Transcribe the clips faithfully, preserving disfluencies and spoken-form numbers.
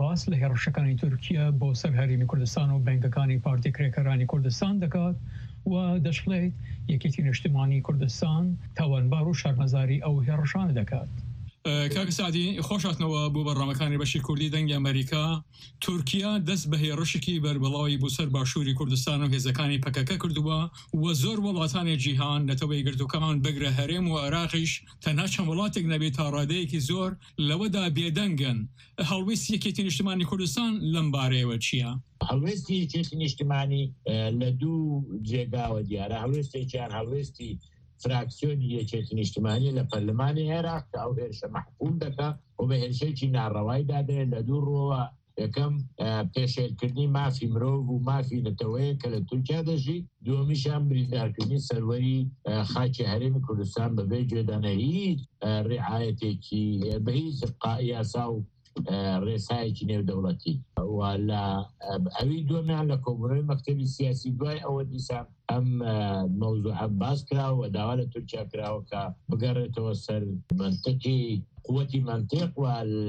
باس لە هێرشەکانی تورکیا بۆ سەر هەرێمی کوردستان و بەنگەکانی پارتی کرێکەرانی کوردستان دەکات و دەشڵێت یەکێتی نیشتیمانی کوردستان تاوانبار و شەرمەزاری ئەو هێرشانە دەکات. کاک سعدی خۆشاتنەوە بۆ بەڕامەکانی بەشی کوردی دەنگی ئەمریکا. تورکیا دەست بە هێرشێکی بەربڵاوی بۆ سەر باشووری کوردستان و هێزەکانی پەکەکە کردووە و زۆر وڵاتانی جیهان نەتەوەی گرتوەکان بگرە هەرێم و عێراقیش تەنها چەند وڵاتێک نەبێت تا ڕادەیەکی زۆر لەوەدا بێدەنگن. هەڵوێستی یەکێتی نیشتیمانی کوردستان لەم بارەیەوە چییە؟ هەڵوێستی یەکێتی نیشتیمانی لە دوو جێگاوە دیارە. هەڵوێستێکیان هەڵوێستی فراکسیۆنی یەکێتی نیشتیمانی لە پەرلەمانی عێراق کە ئەو هێرشە محکوم دەکات و بە هێرشێکی ناڕەوای دادرێت لە دوو ڕۆوە. یەکەم پێشێلکردنی مافی مرۆڤ و مافی نەتەوەیە کە لە تورکیا دەژی، دووەمیشان بریندارکردنی سەروەری خاکی هەرێمی کوردستان بەبێ گوێدانە هیچ ڕێعایەتێکی بە هیچ یاسا و ڕێسایەکی نێودەوڵەتی. و لە ئەوی دووەمیان لە کۆبوونەوەی مەکتەبی سیاسی دوای ئەوە دیسان ئەم مەوزوعە باس کراوە و داوا لە تورکیا کراوە کە بگەڕێتەوە سەر منتەقی قووەتی منتیق و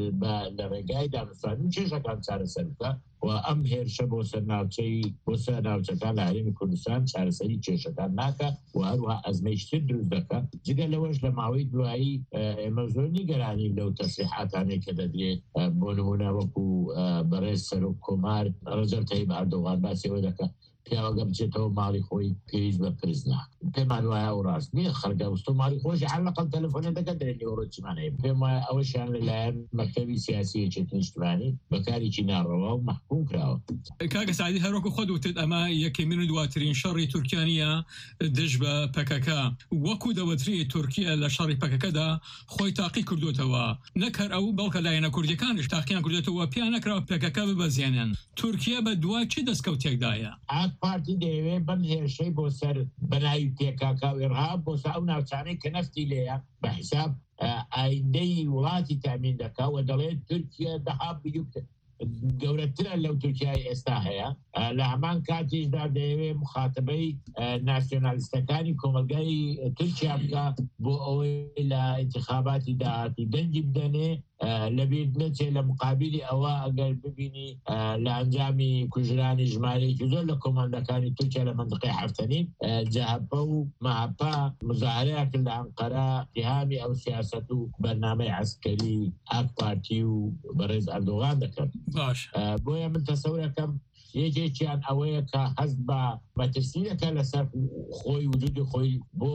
لە ڕێگای دامەزراندنی چێژەکان چارەسەر بکە و ئەم هێرشە بۆ سەر ناوچەی بۆ سەر ناوچەکان لە هەرێمی کوردستان چارەسەری چێژەکان ناکە و هەروەها ئەزمەیشتر دروست دەکات. جگە لەوەش لە ماوەی دوایی ئێمە زۆر نیگەرانین لەو تەسریحاتانەی کە دەدرێت. بۆ نمونە وەکو بەڕێز سەرۆک کۆمار ڕەجەب تەیب ئەردۆغان باسیەوە دەکات پیاوەگە بچێتەوە ماڵی خۆی پێویست بە پرز ناکە. پێمان وایە ئەو ڕاست نییە، خەرگە وستۆ ماڵی خۆشی حەڵەقەڵ تەلەفۆنێ دەکات دەرێنی ڕۆچمانەیە. پێم وایە ئەوەشیان لەلایەن مەکتەبی سیاسی یەکێتی نیشتیمانی بەکارێکی ناڕەوا و محکوم کراوە. کاکە سعدی هەروەکو خۆت وتت ئەمە یەکەمین و دواترین شەڕی تورکیانە دژ بە پەکەکە. وەکو دەوەتری تورکیا لە شەڕی پەکەکەدا خۆی تاقی کردوتەوە، نەکەر ئەو بەڵکە لایەنە کوردیەکانیش تاقییان کردێتەوە پیان نەکراوە پەکەکە ببەزێنن. تورکیا بە دوای چی دەستکەوتێکدایە؟ پارتی دەیەوێت بەم هێرشەی بۆ سەر بەناوی پێکاکا و ئێرهاب بۆ سەر ئەو ناوچانەی کە نەفتی لێیە بە حیساب ئایندەی وڵاتی تامین دەکات و دەڵێت تورکیا دەها گەورەترە لەو تورکیای ئێستا هەیە. لە هەمان کاتیشدا دەیەوێت مخاتبەی ناسیۆنالیستەکانی کۆمەلگای تورکیا بکە بۆ ئەوەی لە انتخاباتی داهاتی دەنگی بدەنێ لەبیر نەچێت لە مقابلی ئەوە ئەگەر ببینی لە ئەنجامی کوژرانی ژمارەیەکی زۆر لە کۆماندەکانی تورکیا لە مەنطقەی حەفتەنین جەهەپە و مەهەپا مزاهرەیە کرد لە ئەنقەرە اتهامی ئەو سیاسەت و بەرنامەی عەسکەری ئاک پارتی و بەڕێز ئەردۆغان دەکەن. بۆیە من تەسەورەکەم یەکێکیان ئەوەیە کە هەست بە مەترسیەکە لەسەر خۆی وجودی خۆی بۆ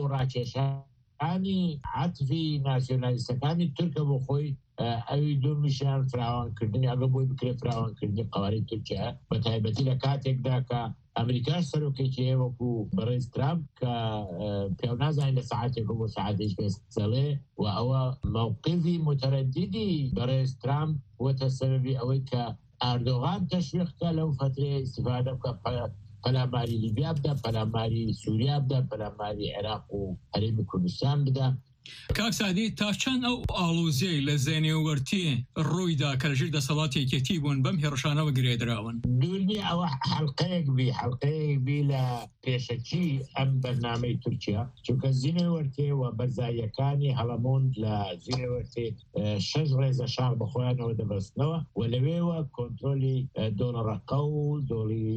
ڕاکێشانی عەتفی ناسیۆنالیستەکانی تورکە بۆ خۆی ئەوی دومیشیان فراوانکردنی ئەگە بۆی بکرێت فراوانکردنی قەوارەی تورکیا بە تایبەتی لە کاتێکدا کە ئەمریکاش سەرۆکێکی هەیە وەکو بەڕێز ترامپ کە پێو نازانین لە سەعاتێک بۆ سەعاتێک پێسەڵێ و ئەوە موقفی متەرەدیدی بەڕێز ترامپ وەتە سەبەبی ئەوەی کە ئەردۆغان تەشویقکە لەو فترەیە ئیستیفادە بکە پەلاماری لیبیا بدە، پەلاماری سووریا بدە، پەلاماری عێراق و هەرێمی کوردستان بدە. کاک سعدی تا چەند ئەو ئاڵوزیەی لە زێنێوەرتی ڕوویدا کە لەژێر دەسەڵاتی یەکێتی بوون بەم هێرشانەوە گرێدراون؟ دوورنی ئەوە حەڵقەیەک بی حەڵقەیەک بی لە پێشەکی ئەم بەرنامەی تورکیا، چونکە زینێوەرتێ و بەرزاییەکانی هەڵەمۆند لە زینێوەرتێ شەش ڕێزە شار بەخۆیانەوە دەبەستنەوە و لەوێوە کۆنترۆلی دۆڵەڕەقە و دۆڵی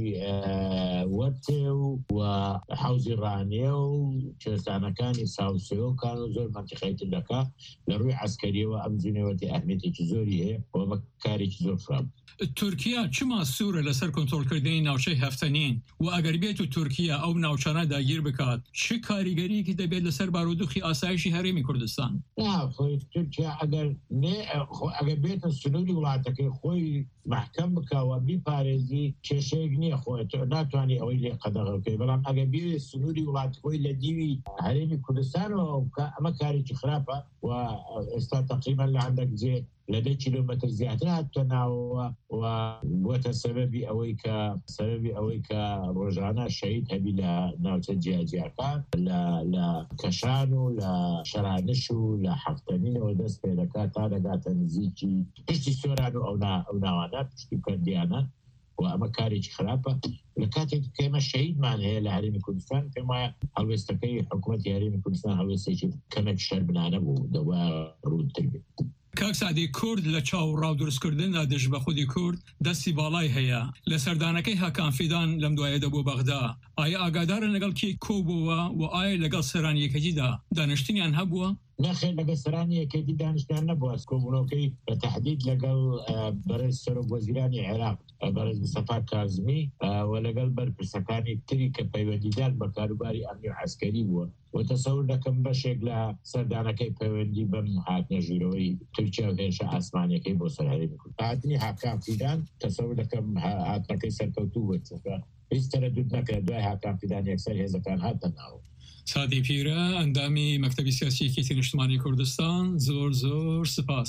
وەرتێ و حەوزی ڕانیە و کوێستانەکانی ساوسێوەکان و زۆر منتیقەیتر دەکا لە ڕووی عەسکەریەوە ئەم زینەوەرتی ئەهمیەتێکی زۆری هەیە و بەکارێکی زۆر فرام. تورکیا چما سوورە لەسەر کۆنترۆلکردنی ناوچەی هەفتەنین و ئەگەر بێت و تورکیا ئەو ناوچانە داگیر بکات چ کاریگەریەکی دەبێت لەسەر بارودۆخی ئاسایشی هەرێمی کوردستان؟ خۆی تورکیا ئەگەر ئەگەر بێتە سنووری وڵاتەکەی خۆی محکەم بکەوە بیپارێزی کێشەیەک نییە، خۆی ناتوانانی ئەوەی لێ قەدەغەکەی، بەڵام ئەگەر بێ سنووری وڵات خۆی لە دیوی هەرێمی کوردستانەوە ئەمە کارێکی خراپە و ئێستا تقریبا لە هەندێک جێ لە دە کیلۆمەتر زیاتر هاتووە ناوەوە و بووەتە سەبەبی ئەوەی کە سەبەبی ئەوەی کە ڕۆژانە شەهید هەبی لە ناوچە جیاجیاکان لە کەشان و لە شەرانش و لە حەفتەنینەوە دەست پێ دەکات تا دەگاتە نزیکی پشتی سۆران و ئەو ناوانە پشتی کەردیانە و ئەمە کارێکی خراپە. لە کاتێک کەمە شەهیدمان هەیە لە هەرێمی کوردستان پێم وایە هەڵوێستەکەی حکوومەتی هەرێمی کوردستان هەڵوێستێکی کەمێک شەرمنانە بوو دەوا ڕوونتر بێت. کاک سعدی کورد لە چاوەڕاو دروستکردندا دژ بە خودی کورد دەستی باڵای هەیە لە سەردانەکەی هاکان فیدان لەم دوایەدا بۆ بەغدا ئایا ئاگادارە لەگەڵ کێ کۆبووە و ئایا لەگەڵ سەرانیەکەتیدا دانیشتنیان هەبووە؟ نەخێر لەگە سەرانیەکەتی دانیشتیان نەبووە کۆبوونەوەکەی بە تەحدید لەگەڵ بەرز سەرۆکوەزیرانی عێراق بەرز مستەفا کاظمی و لەگەڵ بەرپرسەکانی تری کە پەیوەندیدار بە کاروباری ئەمنی و عەسکەری بووە و تەسەور دەکەم بەشێک لە سەردانەکەی پەیوەندی بەم هاتنە ژوورەوەی تورکیا و هێرشە ئاسمانیەکەی بۆ سەر هەرێمی کورد هاتنی هاکان فیدان تەسەور دەکەم هاتنەکەی سەرکەوتوو بووە چونکە هیچ تەرەدود نەکرا دوای هاکان فیدان یەکسەر هێزەکان هاتە ناو. سادی پیرە ئەندامی مەکتەبی سیاسیەکەی نیشتمانی کوردستان زۆر زۆر سپاس.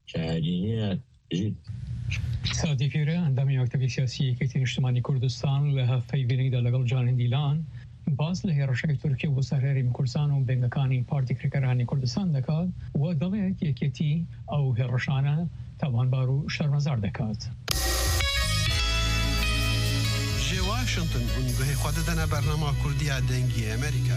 سادی پیرە ئەندامی مەکتەبی سیاسیەکەی نیشتمانی کوردستان لە هەفتەی بینیدا لەگەڵ جانن دیلان باز لە هێرشەکەی تورکیا بۆ سەر هەرێمی کوردستان و بنگەکانی پارتی کرێکەرانی کوردستان دەکات و دەڵێت یەکێتی ئەو هێرشانە تاوانبار و شەرمەزار دەکات. واشنطن اونگوهی خود دنا برنامه کردی دنگی امریکا.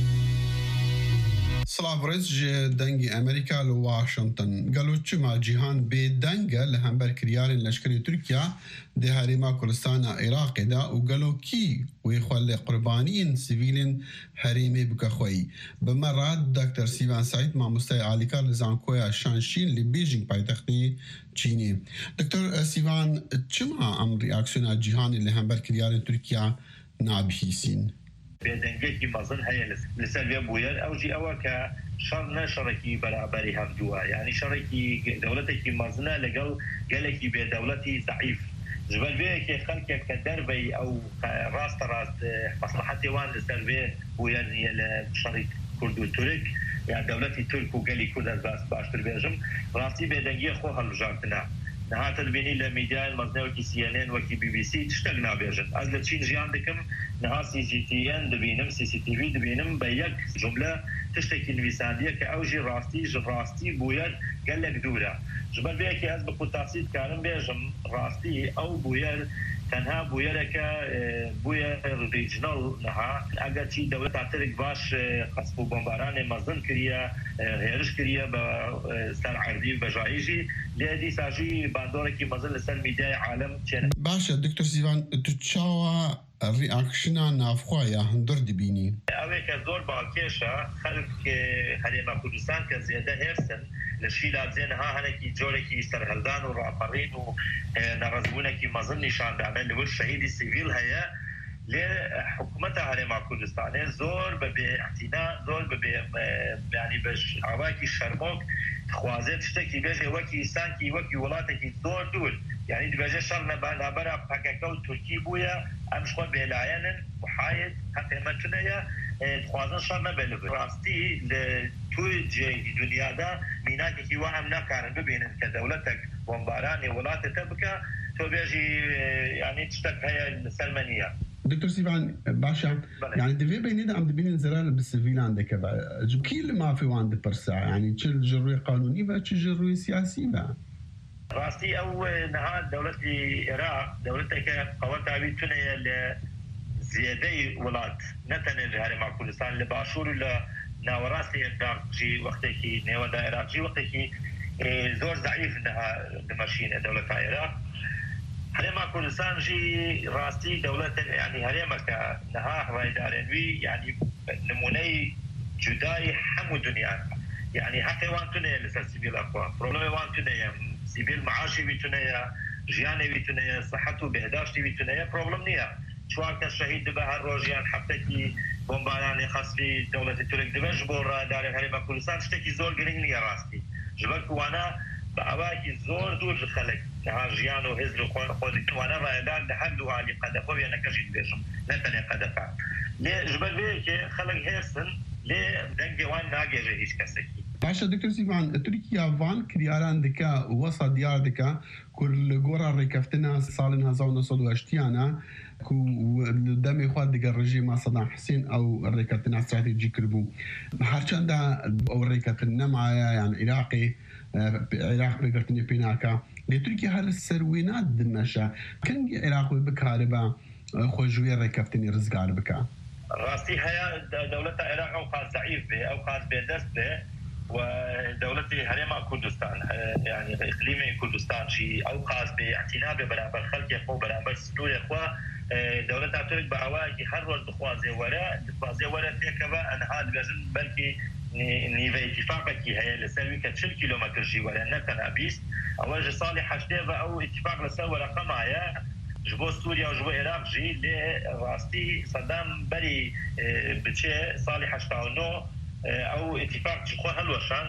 سلام برز جه دنگی امریکا لو واشنطن قالوا چما جهان به دنگ لهمبر کریارن لشکری ترکیه ده هریما کردستان عراق دا و قالوا کی و خل قربانین سیویلن هریمه بکخوی بمرات دکتر سیوان سعید ما مستای عالیکار لزانکویا شانشین لی بیجینگ پایتختی چینی. دکتر سیوان چما ام ریاکسیون جهانی لهمبر کریارن ترکیه نابهیسین؟ بێدەنگێکی مەزن هەیە لەسەر وێ بوویەر ئەوجی ئەوە کە شەڕ نە شەڕێکی بەرابەری هەفتووە یعنی شەڕێکی دەوڵەتێکی مەزنە لەگەڵ گەلێکی بێدەوڵەتی زەعیف ژبەر وێیەکێ خەڵکێک کە دەربەی ئەو ڕاستە ڕاست مەسلحەتێوان لەسەر وێ بوویەر نیە لە شەڕی کورد و تورک یان دەوڵەتی تورک و گەلی کورد ئەس باشتر بێژم ڕاستی بێدەنگیە خۆ هەڵبژاردنە نهات البینی لمیدیای مزنوکی سی ان ان و کی بی بی سی تشتغل نابیجن از لچین جیان دکم نها سی جی تی ان دبینم سی سی تی وی دبینم با یک جمله تشتکی نویسندیه که اوجی راستی راستی بویر گلک دوره جبر بیا که از بقطاعیت کارم بیجم راستی او بویر تنها بویره که بویر ریجنال نها اگر چی دولت عترک باش قصف و بمباران مزن کریه هرش کریه با سر عرضی و بجایجی لیدی ساجی باندوره کی مزن لسر میدیای عالم چنه. باشه دکتر سیوان تو چاوا ریاکشنا نافخوایا هندر دبینی. اوه که زور باکیشه خلق هریما کردستان که زیاده هرسن لشیلات زین ها هنکی جوری کی سرهلدان و راپرین و نرزبونه کی مزن نشان دامن لور شهیدی سیویل هیا لحكومتها هرما كردستان زور باعتناء زور يعني باش عواكي شرموك خوازت تشتكي بيجي وكي سانكي وكي ولاتكي زور دول يعني دبجه شرنا بنابرا باكاكو تركي بويا امش خو بهلاين محايد حتى ما تنيا خوازن شرنا بلو راستي تو جي دنيا دا ميناك كي وهم نكارن ببينن كدولتك بمباراني ولاتك بكا تو بيجي يعني تشتك هي السلمانيه. دكتور سيفان باشا يعني دفي بيني عم دبين زرار بالسيفيل عندك بقى كيل ما في وان برسا يعني تشل جروي قانوني بقى تشل جروي سياسي بقى راستي او نهار دولة العراق دولتك قواتها بيتونية لزيادة ولات نتن الهرم كردستان لباشور ل ناوراسي العراق جي وقتكي نيودا العراق جي وقتكي زور ضعيف انها دمشين دولة العراق هرما كردستان جي راستي دولة يعني هرما كنها راي دارنوي يعني نموني جداي حمو دنيا يعني حتى وان تنيا لسا سيبيل اقوى بروبلم وان تنيا سيبيل معاشي بيتنيا جياني بيتنيا صحته بهداشتي بيتنيا بروبلم نيا شوار كان شهيد دبها الروجيان حفتكي بومباراني خاص في دولة ترك دبا جبور دار هرما كردستان شتكي زور قرين نيا راستي جبرك وانا بأواكي زور دور الخلق نها جيانو هزلو خودك وانا رايدان لحدو علي قدفو بيانا كجيد بيشم نتني قدفا ليه جبل بيه خلق هيرسن ليه دنگي وان ناقيجه هيش كسكي. باشا دكتور سيفان تركيا وان كرياران دكا وسط ديار دكا كل غورا ريكفتنا سالنا زاونا صدو اشتيانا كو دمي خواد دكا الرجيم صدام حسين او ريكفتنا استراتيجي كربو هرچند او ريكفتنا معايا يعني عراقي عراق بقرتني بيناكا لتركيا هل السروينات دمشا كان عراق بكاربا خوجوية ريكفتني رزقار بكا راستي هيا دولة العراق او خاص ضعيف به او خاص بدست به ودولة هرم كردستان يعني إقليم كردستان شيء أوقاز باعتناء برابر خلق يخو برابر سنور يخو دولة ترك بأواجه هر روز بخوازي وراء بخوازي وراء تيكبا أن هذا بجن بلكي نيفي اتفاقك هي لسلوي كتشل كيلومتر جي ولا نتنا بيست أواجه صالح حشتيفا أو اتفاق لسوى رقم عيا جبو سوريا وجبو العراق جي لراستي صدام بري بتشي صالح حشتاونو او اتفاق جخو هلوشان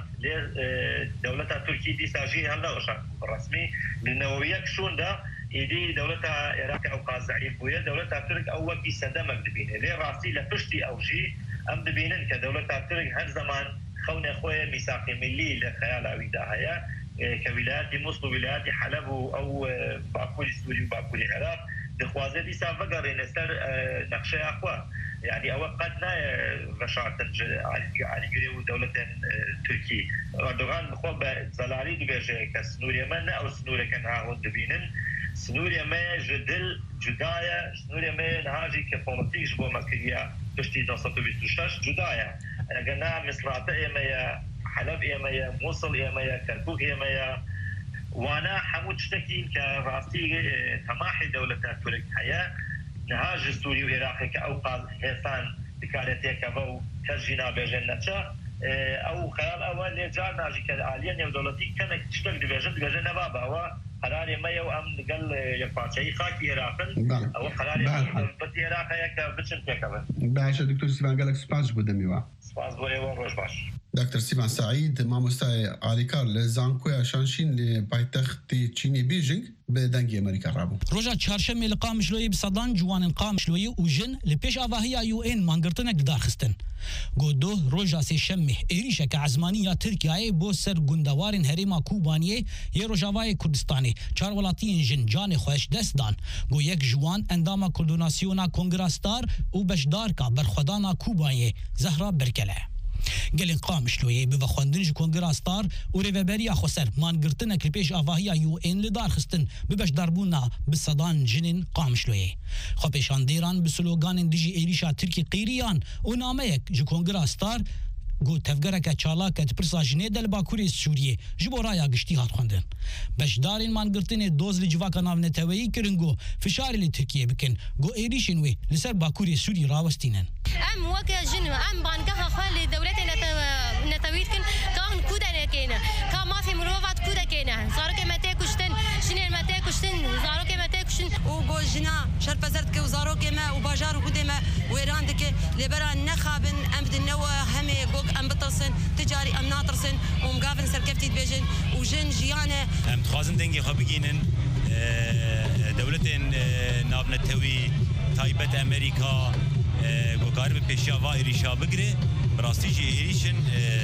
لدولة تركيا دي ساجي هلوشان رسمي للنووية كشون ده يدي دولة العراق او قازعيف ويا دولة ترك او وكي سدمك دبينه ليه راسي لفشتي او جي ام دبينن كدولة ترك هر زمان خون اخويا ميثاق ملي لخيال اويدا هيا كولايات مصر ولايات حلب او باكوري سوري وباكوري العراق دخوازه دي سافقر نسر نقشه اخوه يعني أول قدنا رشاة على جريو دولة تركيا أردوغان بخوب زلالي دبيجة كسنوريا من أو سنوريا كان هاون دبينن سنوريا ما جدل جدايا سنوريا ما نهاجي كبوليتيك جبو مكريا تشتي نصف بيستوشاش جدايا قلنا مصرات إيمايا حلب إيمايا موصل إيمايا كركوك إيمايا وانا حمود شتكين كراستي تماحي دولة ترك حياة نهاج سوري وعراقي كأوقاز هيسان بكارتي كفو كجينا بجنة أو خيال أول لجار ناجي كالآلية نيو دولتي كانت تشتك دبجن دبجن نبابا هو قراري ميا وأم قال يقاطعي خاكي عراقن أو قراري بطي عراقي كبتشن تيكفن باش دكتور سيفان قالك سباس بودميوا سباس بوي وروش باش دكتور سيفان سعيد مامۆستای ئالیکار لە زانکۆیا شانشین لە پایتەختی چینی بیژنگ بە دەنگی ئەمریکا ڕابوو. ڕۆژە چهارشەمێ لە قامشلۆیی بسەدان جوانن قامشلۆیی و ژن لە پێش ئاڤاهەیە یو ئێن مانگرتنێک داخستن. گۆدۆ ڕۆژە سێشەممێ عێریشێکە عزمانیە تورکیایە بۆ سەر گوندەوارن هەرێما کوبانیە یە ڕۆژاوایە کوردستانی چار وڵاتیên ژن جانê xweş dest dan got yek ji wan endama koordinasyona kongrastar û beşdarka berxwedana Kubayê Zehra Berkel e. gelên Qamişloyê bi vexwendin ji kongrastar û rêveberiya xweser mangirtinek li pêş avahiya U N li darxistin bi beşdarbûna bi sedan jinên Qamişloyê. Xwepêşandêran bi sloganên dijî êrişa Tirkî qîriyan û nameyek ji kongrastar got tevgereke çalak et pirsa jinê de li Bakurê Sûriyê ji bo raya giştî hat xwendin. Beşdarên mangirtinê doz li civaka navneteweyî kirin got fişarê li Tirkiyê bikin got êrişên wê li ser Bakurê Sûrî rawestînin. Em weke jin em bangeha xwe li dewletê netewî dikin ka hûn ku denekêne ka mafê mirovat ku dekêne zarokê me tê kuştin jinên me tê kuştin zarokê me tê kuştin û got jina şerpezer dike û zarokê me û bajar û hûdê me wêran dike lêbera nexabin em bidinnewe hemê gog em bitirsin ticarî em natirsin û em gavin serkeftî dibêjin û jin jiyanê em dixwazin dengê xwe bigînin dewletên navnetewî taybet Amerîka گوکار به پیشوا ایریشا بگیره براستی جی ایریشن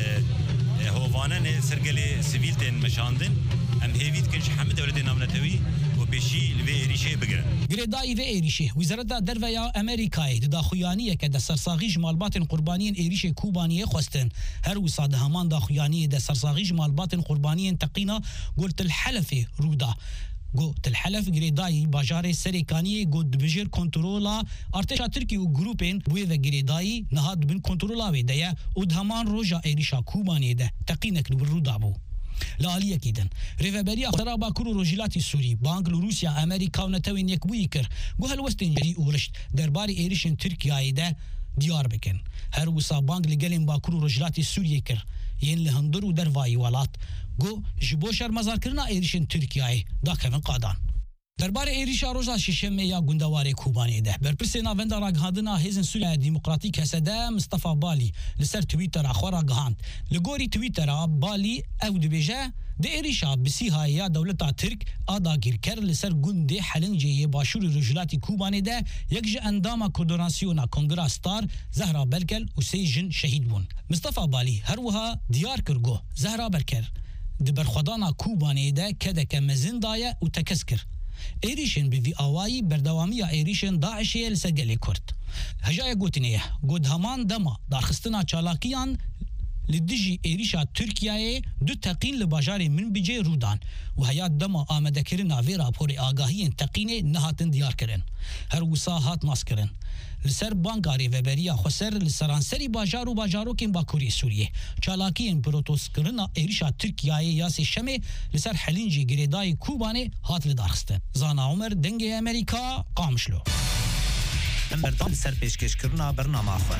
هوانه سرگل سیویل تن مشاندن ام هیوید کنش همه دولت نامنتوی و پیشی لوی ایریشه بگیرن گریدای و ایریشه وزارت درویا امریکای داخویانی که د سرساغی جمالبات قربانیین ایریشه کوبانیه خواستن هر وساده همان داخویانی د سرساغی جمالبات قربانیین تقینا قلت الحلف رودا گوت الحلف گریدایی باجار سریکانی گود بجیر کنترولا ارتشا ترکی و گروپین بوی و گریدایی نهاد بین کنترولا ویدیا و دهمان روژا ایریشا کوبانی ده تقینک لبر رو دابو لالیه کیدن ریوبریا خرا باکور و روجیلاتی سوری بانک روسیا امریکا و نتوین یک بوی کر گو هلوستین جری اورشت درباری ایریشن ترکیایی ده دیار بکن هر وسا بانک لگلین باکور و روجیلاتی سوریه کر ین لهندر و دروایی ولات گو جبو شرمزارکرنا ایریشن ترکیای دا کevin قادان درباره ایریشا روزا ششمه یا گوندواری کوبانی ده برپرسینا وندا راگهاندنا هیزن سوریه دموکراتیک هسده مصطفى بالی لسر تویتر اخورا گهاند لگوری تویتر بالی او دبیجه ده ایریشا بسیها یا دولتا ترک آدا گیرکر لسر گونده حلنجه باشور رجلاتی کوبانی ده یک جه انداما کوردیناسیونا کنگراستار زهرا برکل و سی جن شهید بون مصطفى بالی هر وها دیار کرگو زهرا برکل دبرخدانا کوبانی ده کدک مزن دایه و تکس کر ایریشن به وی آوایی بردوامی ایریشن داعشیه لسگلی کرد هجای گوتنیه گود همان دما دارخستنا چالاکیان لدیجی ایریشا ترکیه دو تقین لباجار من بجه رودان و هیات دما آمده کرنا وی راپور آگاهی تقین نهاتن دیار کرن هر وسا هات ناس کرن لسر بانکاری وبریا خسر لسرانسری باجار و باجاروکین باکوری سوریه چالاکین پروتوسکرنا ایریشا ترکیه یاسی شمه لسر حلینجی گریدای کوبانه هات لدارخستن زانا عمر دنگ امریکا قامشلو امبردان سر پیشکش کرنا برنامه خواه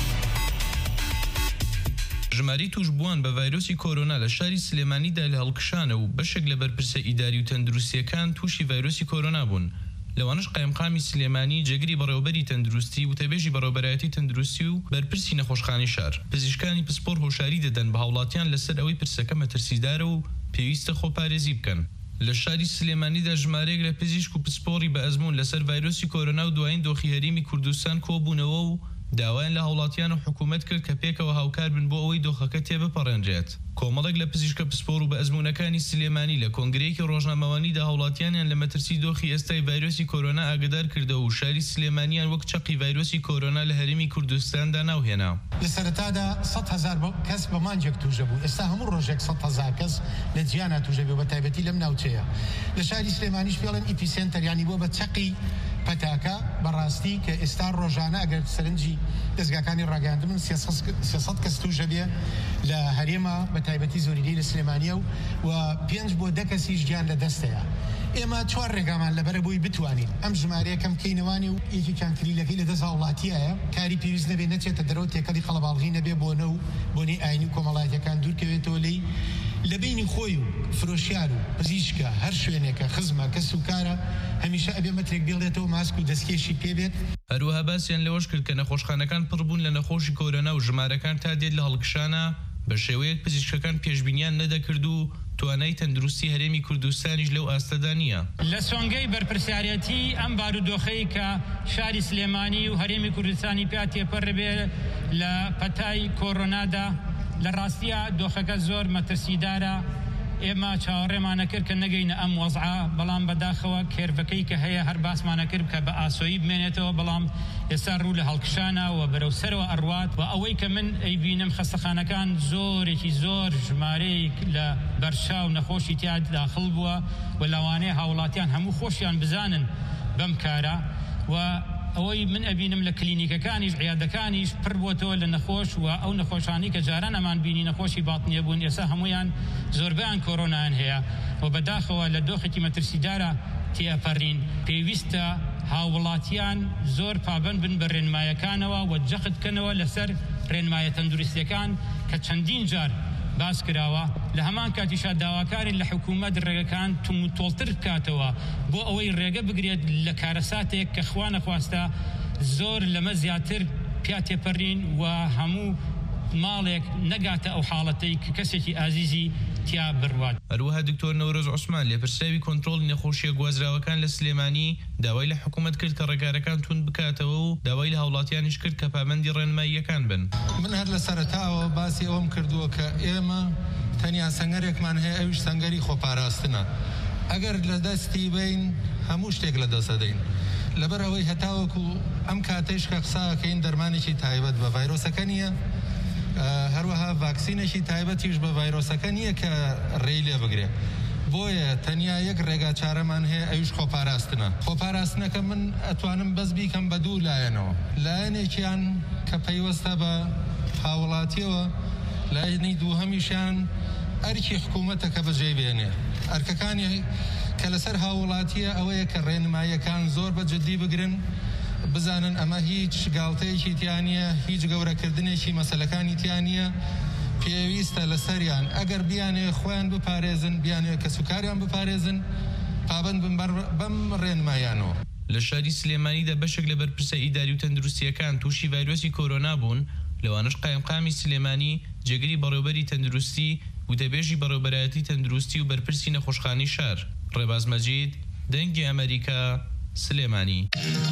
ژماری توشبووان بە ڤایرۆسی کۆرۆنا لە شاری سلێمانیدا لە هەڵکشانە و بەشێک لە بەرپرسە ئیداری و تەندروستیەکان تووشی ڤایرۆسی کۆرۆنا بوون. لەوانش قایمقامی سلێمانی جێگری بەڕێوەبەری تەندروستی و تەبێژی بەڕێوەبەرایەتی تەندروستی و بەرپرسی نەخۆشخانەی شار. پزیشکانی پسپۆر هۆشاری دەدەن بە هاوڵاتیان لەسەر ئەوەی پرسەکە مەترسیدارە و پێویستە خۆپارێزی بکەن. لە شاری سلێمانیدا ژمارەیەک لە پزیشک و پسپۆڕی بە ئەزمون لەسەر ڤایرۆسی کۆرۆنا و دوایین دۆخی هەرێمی کوردستان کۆبوونەوە و داوایان لە هاوڵاتیان و حکوومەت کرد کە پێکەوە هاوکار بن بۆ ئەوەی دۆخەکە تێبپەڕێنرێت. کۆمەڵێک لە پزیشکە پسپۆر و بە ئەزمونەکانی سلێمانی لە کۆنگرەیەکی ڕۆژنامەوانیدا هاوڵاتیانیان لە مەترسی دۆخی ئێستای ڤایرۆسی کۆرۆنا ئاگدار کردەوە و شاری سلێمانیان وەک چەقی ڤایرۆسی کۆرۆنا لە هەرێمی کوردستاندا ناوهێنا. لە سەرەتادا سەد هەزار کەس بە مانجێک توژە بوو. ئێستا هەموو ڕۆژێک سەد هەزار کەس لە جیانە توژە بێ بە تایبەتی لەم ناوچەیە. لە شاری سلێمانیش پێڵێم ئیپیسێنتەر یانی بۆ بە چەقی پەتاکە بەڕاستی کە ئێستا ڕۆژانە ئەگەر سەرنجی دەستگاکانی ڕاگەاندن سێسەد کەس توژە بێ لە هەرێمە بە تایبەتی زۆریدەی لە سلێمانیە و و پێنج بۆ دە کەسیش گیان لە دەستەیە. ئێمە چوار ڕێگامان لەبەرە بۆی بتوانین ئەم ژمارەیە کەم کەینەوانی و یەکێکیان کلیلەکەی لە دەست هاوڵاتیایە کاری پێویست نەبێ نەچێتە دەرەوە تێکەڵی خەڵەباڵغی نەبێ بۆنە و بۆنی ئاینی و کۆمەڵایەتەکان دوورکەوێتەوە لێی لە بینی خۆی و فرۆشیار و پزیشکە هەر شوێنێکە خزمە کە سوکارە هەمیشە ئەبێ مەترێک بێڵێتەوە ماسک و دەستکێشی پێبێت. هەروەها باسییان لەوەش کرد کە نەخۆشخانەکان پڕبوون لە نەخۆشی کۆرۆنا و ژمارەکان تا دێت لە هەڵکشانە بە شێوەیەک پزیشکەکان پێشبینیان نەدەکرد و توانای تەندروستی هەرێمی کوردستانیش لەو ئاستەدا نییە. لە سۆنگەی بەرپرسیارەتی ئەم بارودۆخەی کە شاری سلێمانی و هەرێمی کوردستانی پیا تێپەڕ بێ لە پەتای کۆرۆنادا لە ڕاستیە دۆخەکە زۆر مەترسیدارە. ئێمە چاوەڕێمانە کرد کە نەگەینە ئەم وەزعە بەڵام بەداخەوە کێرفەکەی کە هەیە هەر باسمانە کرد کە بە ئاسۆیی بمێنێتەوە بەڵام ئێستا ڕوو لە هەڵکشانە و بەرەو سەرەوە ئەڕوات و ئەوەی کە من ئەیبینم خەستەخانەکان زۆرێکی زۆر ژمارەیەک لە بەرچاو نەخۆشی تیا داخڵ بووە و لەوانەیە هاوڵاتیان هەموو خۆشیان بزانن بەم کارە و ئەوەی من ئەبینم لە کلینیکەکانیش عیادەکانیش پڕ بۆتەوە لە نەخۆش و ئەو نەخۆشانی کە جاران ئەمان بینی نەخۆشی باتنیە بوون ئێستا هەمویان زۆربیان کۆرۆنایان هەیە و بەداخەوە لە دۆخێکی مەترسیدارە تێپەڕین. پێویستە هاوڵاتیان زۆر پابەند بن بە ڕێنمایەکانەوە و جەخت بکەنەوە لەسەر ڕێنمایە تەندروستیەکان کە چەندین جار باس کراوە. لە هەمان کاتیشا داواکارین لە حکوومەت ڕێگەکان توم و تۆڵتر بکاتەوە بۆ ئەوەی ڕێگە بگرێت لە کارەساتێک کە خوا نەخواستە زۆر لەمە زیاتر پیا تێپەڕین و هەموو ماڵێک نەگاتە ئەو حاڵەتەی کە کەسێکی ئازیزی تیا بڕوات. هەروەها دکتۆر نەورۆز عوسمان لێپرسراوی کۆنتڕۆڵی نەخۆشیە گوازراوەکان لە سلێمانی داوای لە حکوومەت کرد کە ڕێگارەکان تون بکاتەوە و داوای لە هاوڵاتیانیش کرد کە پابەندی ڕێنماییەکان بن. من هەر لە سەرەتاوە باسی ئەوم کردووە کە ئێمە تەنیا سەنگەرێکمان هەیە ئەویش سەنگەری خۆپاراستنە. ئەگەر لە دەستی بین هەموو شتێک لە دەسەدەین لەبەر ئەوەی هەتاوەکو ئەم کاتەیش کە قساکەین دەرمانێکی تایبەت بە ڤایرۆسەکە نییە هەروەها ڤاکسینێکی تایبەتیش بە ڤایرۆسەکە نییە کە ڕێی لێ بگرێ. بۆیە تەنیا یەک ڕێگا چارەمان هەیە ئەویش خۆپاراستنە. خۆپاراستنەکە من ئەتوانم بەس بیکەم بە دوو لایەنەوە. لایەنێکیان کە پەیوەستە بە هاوڵاتیەوە لایەنی دووهەمیشیان ئەرکی حکوومەتە کە بەجێ بێنێ. ئەرکەکانی کە لەسەر هاوڵاتیە ئەوەیە کە ڕێنماییەکان زۆر بە جددی بگرن بزانن ئەمە هیچ گاڵتەیەکی تیانە هیچ گەورەکردنێکی مەسەلەکانی تیانە پێویستە لەسەریان ئەگەر بیانێ خۆیان بپارێزن بیانێ کە سوکاریان بپارێزن پابەند بن بەم ڕێنمایانەوە. لە شاری سلێمانیدا بەشێک لە بەرپرسە ئیداری و تەندروستیەکان تووشی ڤایرۆسی کۆرۆنا بوون لەوانش قایمقامی سلێمانی جێگری بەڕێوەبەری تەندروستی و دەبێژی بەڕێوەبەرایەتی تەندروستی و بەرپرسی نەخۆشخانەی شار. ڕێباز مەجید دەنگی ئەمریکا سلێمانی.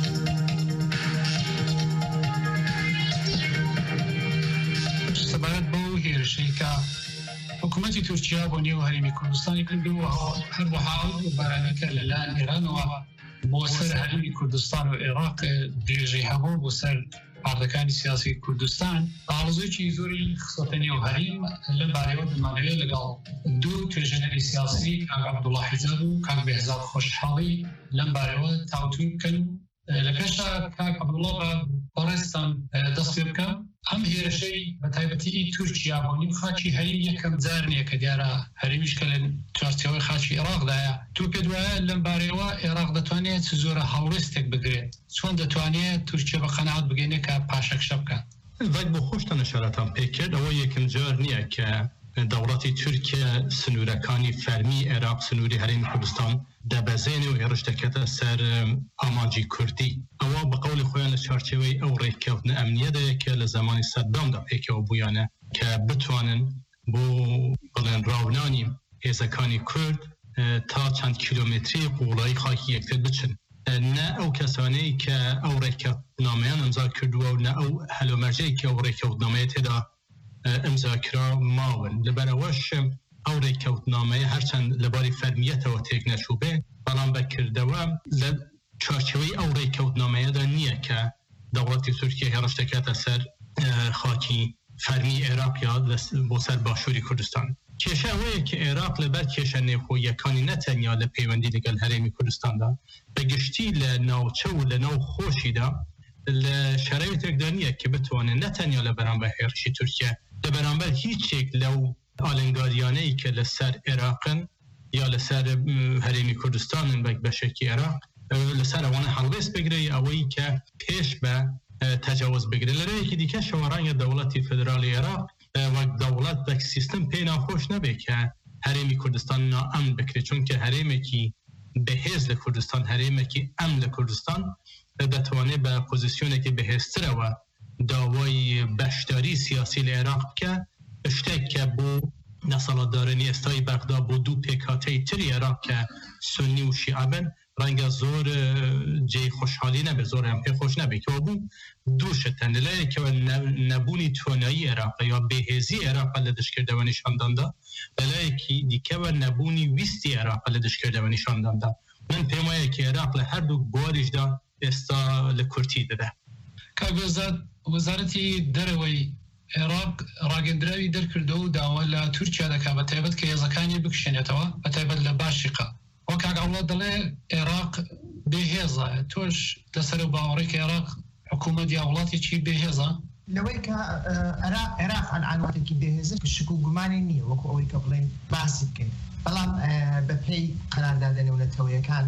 سەبارەت بەو هێرشەی کە حکوومەتی تورکیا بۆ نێو هەرێمی کوردستانی کردووە هەروەها بارانەکە لەلایەن ئێرانەوە بۆ سەر هەرێمی کوردستان و عێراق درێژەی هەبوو بۆ سەر پاردەکانی سیاسی کوردستان ئاڵۆزێکی زۆری خسۆتە نێو هەرێم لەم بارەیەوە دەمانەوێت لەگەڵ دوو توێژەنەری سیاسی کاک عەبدوڵڵا حیجاب و کاک بێهزاد خۆشحاڵی لەم بارەیەوە تاوتوی بکەن لە پێشا کاک عەبدوڵڵا بەڕێستان دەست پێ بکەم ئەم هێرشەی بە تایبەتی تورکیا بۆ نیم خاکی هەریم یەکەم جار نییە کە دیارە هەرمیش کە لە چوارچێوەی خاکی عێراقدایە تو پێ وایە لەم بارەیەوە عێراق دەتوانێت زۆرە هاوڕێستێک بگرێت چۆن دەتوانێت تورکیا بە قەنەعەت بگەینێت کە پاشەکشە بکات ڤک بۆ خۆشتان نەشارەتان پێکرد ئەوە یەکەم جار نییە کە دەوڵەتی تورکیا سنوورەکانی فەرمی عێراق سنووری هەرێمی کوردستان دەبەزێنێ و هێرش دەکەتە سەر ئامانجی کوردی ئەوە بە قەولی خۆیان لە چارچێوەی ئەو ڕێککەوتنە ئەمنیەدەیە کە لە زمانی سەددامدا پێکەوە بوویانە کە بتوانن بۆ بڵێن ڕاونانی هێزەکانی کورد تا چەند کیلۆمتری قوڵایی خاکی یەکتر بچن نه ئەو کەسانەی کە ئەو ڕێککەوتنامەیان ئەمزا کردووە و نە ئەو هەلومەرجەی کە ئەو ڕێککەوتنامەیە تێدا ئەمزاکرا ماون لەبەرەوەش ئەو ڕێککەوتنامەیە هەرچەند لەباری فەرمیەتەوە تێک نەچوو بێ بەڵام بەکردەوە لە چارچەوەی ئەو ڕێککەوتنامەیەدا نییە کە دەوڵەتی تورکیا هێرش دەکاتە سەر خاکی فەرمی عێراق یا بۆ سەر باشووری کوردستان کێشە ئەوەیە کە عێراق لەبەر کێشە نێوخۆیەکانی نەتەنیا لە پەیوەندی لەگەڵ هەرێمی کوردستاندا بەگشتی لە ناوچە و لە ناو خۆشیدا لە شەرایطێکدا نییە کە بتوانێت نەتەنیا لە بەرامبەر هێرشی تورکیا لە بەرامبەر هیچێک لەو ئالنگاریانەی کە لەسەر عێراقن یا لەسەر هەرێمی کوردستانن بەک بەشێکی عێراق لەسەر ئەوانە هەڵوێست بگرێ ئەوەی کە پێش بە تەجاوز بگرێت لەرەیەکی دیکە شەوەڕەنگە دەوڵەتی فێدرالی عێراق وەک دەوڵەت بەک سیستم پێی ناخۆش نەبێت کە هەرێمی کوردستان نائەمن بکرێت چونکە هەرێمێکی بەهێز لە کوردستان هەرێمێکی ئەم لە کوردستان دەتوانێت بە پۆزیسیۆنێکی بەهێزترەوە داوای بەشداری سیاسی لە عێراق بکە شتێک کە بۆ نەسەڵاتدارانی ئێستای بەغدا بۆ دوو پێکهاتەی تری عێراق کە سونی و شیعە بن ڕەنگە زۆر جێی خۆشحالی نەبێت زۆر هەم پێ خۆش نەبێت کەەوە بوو دووشتەن لەلایەکەوە نەبوونی تۆنایی عێراق یا بێهێزی عێراق لە دشکردەوە نیشانداندا لەلایەکی دیکەوە نەبوونی ویستی عێراق لە دشکردەوە نیشانداندا من پێم وایە کە عێراق لە هەردوو بواریشدا ئێستا لە کورتی دەدا کاگوێزاد وەزارەتی دەرەوەی عێراق ڕاگەندراوی دەرکردەوە و داوا لە تورکیا دەکات بە تایبەت کە هێزەکانی بکشێنێتەوە بە تایبەت لە باشیقا وە کاک عەوڵا دەڵێ عێراق بێهێزە تۆش لەسەر و باوەڕی کە عێراق حکوومەت یا وڵاتێکی بێهێزە لەوەی کە عێراق ئەنعانواتێکی بێهێزە شک و گومانی نییە وەکو ئەوەی کە بڵێن باسی بکەین بەڵام بەپێی قەراردادە نێونەتەوەیەکان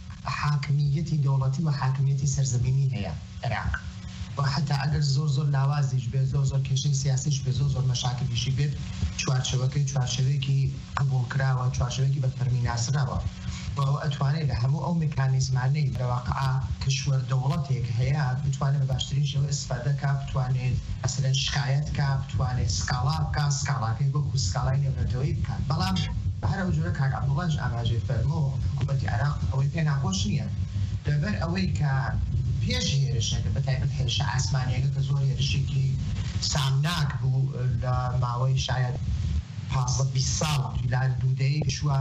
حاکمیەتی دەوڵەتی و حاکمیەتی سەرزەمینی هەیە عێراق وحتى ئەگەر زۆر زۆر لاوازیش بێت زۆر زۆر کێشەی سیاسیش بێت زۆر زۆر مەشاکلیشی بێت چوارچەوەکەی چوارچەوەیەکی قبول کراوە چوارچەوەیەکی بە فەرمی ناسراوە بەوە ئەتوانێت لە هەموو ئەو میکانیزمانەی لەواقعا کشوەر دەوڵەتێک هەیە بتوانێت بە باشترین شێوە ئیسفادە کا بتوانێت مەسەلەن شکایەت کا بتوانێت سکاڵا بکات سکاڵاکەی وەکو سکاڵای نێونەتەوەیی بکات بەڵام هەر ئەو جۆرە کاک عەبدوڵڵاش ئاماژەی فەرموو حکوومەتی عێراق ئەوەی پێ ناخۆش نییە لەبەر ئەوەی کە پێش هێرشەکە بە تایبەت هێرشە ئاسمانیەکە کە زۆر هێرشێکی سامناک بوو لە ماوەی شاید پانزدە بیست ساڵ لا دوودەی شووە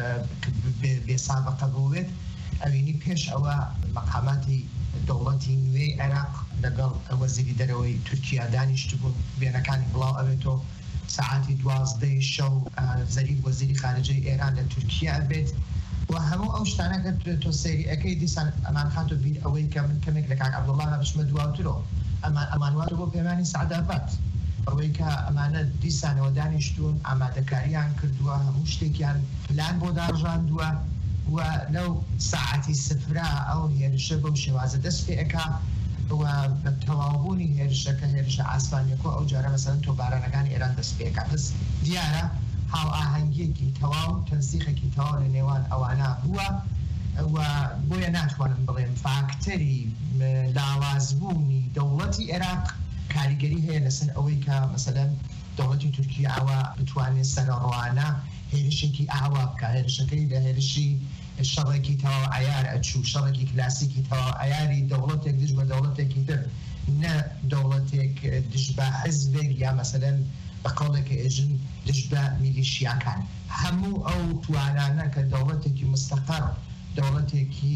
بێسابقە بووێت ئەوینی پێش ئەوە مەقاماتی دەوڵەتی نوێی عێراق لەگەڵ وەزیری دەرەوەی تورکیا دانیشت بوون وێنەکانی بڵاو ئەوێتەوە ساعاتی دوازدەی شەو زەریف وەزیری خارجەی ئێران لە تورکیا بێت و هەموو ئەو شتانەکە تۆ سەیری ئەەکەی دیسان ئەمان خاتۆ بیر ئەوەی کە من کەمێک لە کاک عەبدوڵڵا بچمە دواوترەوە ئەمان ئەمانواتە بۆ پەیمانی سەعادەباد ئەوەی کە ئەمانە دیسانەوە دانیشتوون ئامادەکاریان کردووە هەموو شتێکیان پلان بۆ داڕژاندووە و لەو ساعاتی سفرا ئەو هێرشە بەو شێوازە دەست پێ ئەکا و بە تەواوبوونی هێرشەکە هێرشە ئاسمانیەکە ئەو جارە مەسەلەن تۆپارانەکانی ئێران دەست پێ ئەکا بەس دیارە هاو ئاهەنگیەکی تەواو تەنسیقێکی تەواو لە نێوان ئەوانە بووە و بۆیە ناتوانم بڵێم فاکتەری لاوازبوونی دەوڵەتی عێراق کاریگەری هەیە لەسەر ئەوەی کە مەسەلەن دەوڵەتی تورکیا ئاوا بتوانێت سەرڕۆانە هێرشێکی ئاوا بکە هێرشەکەی لە هێرشی شەڕێکی تەواو عیار ئەچوو شەڕێکی کلاسیکی تەواو عیاری دەوڵەتێک دژ بە دەوڵەتێکی تر نە دەوڵەتێک دژ بە حزبێک یا مەسەلەن بەقەڵێکە ئێژن دژ بە میلیشیاکان هەموو ئەو توانانە کە دەوڵەتێکی مستەقەر دەوڵەتێکی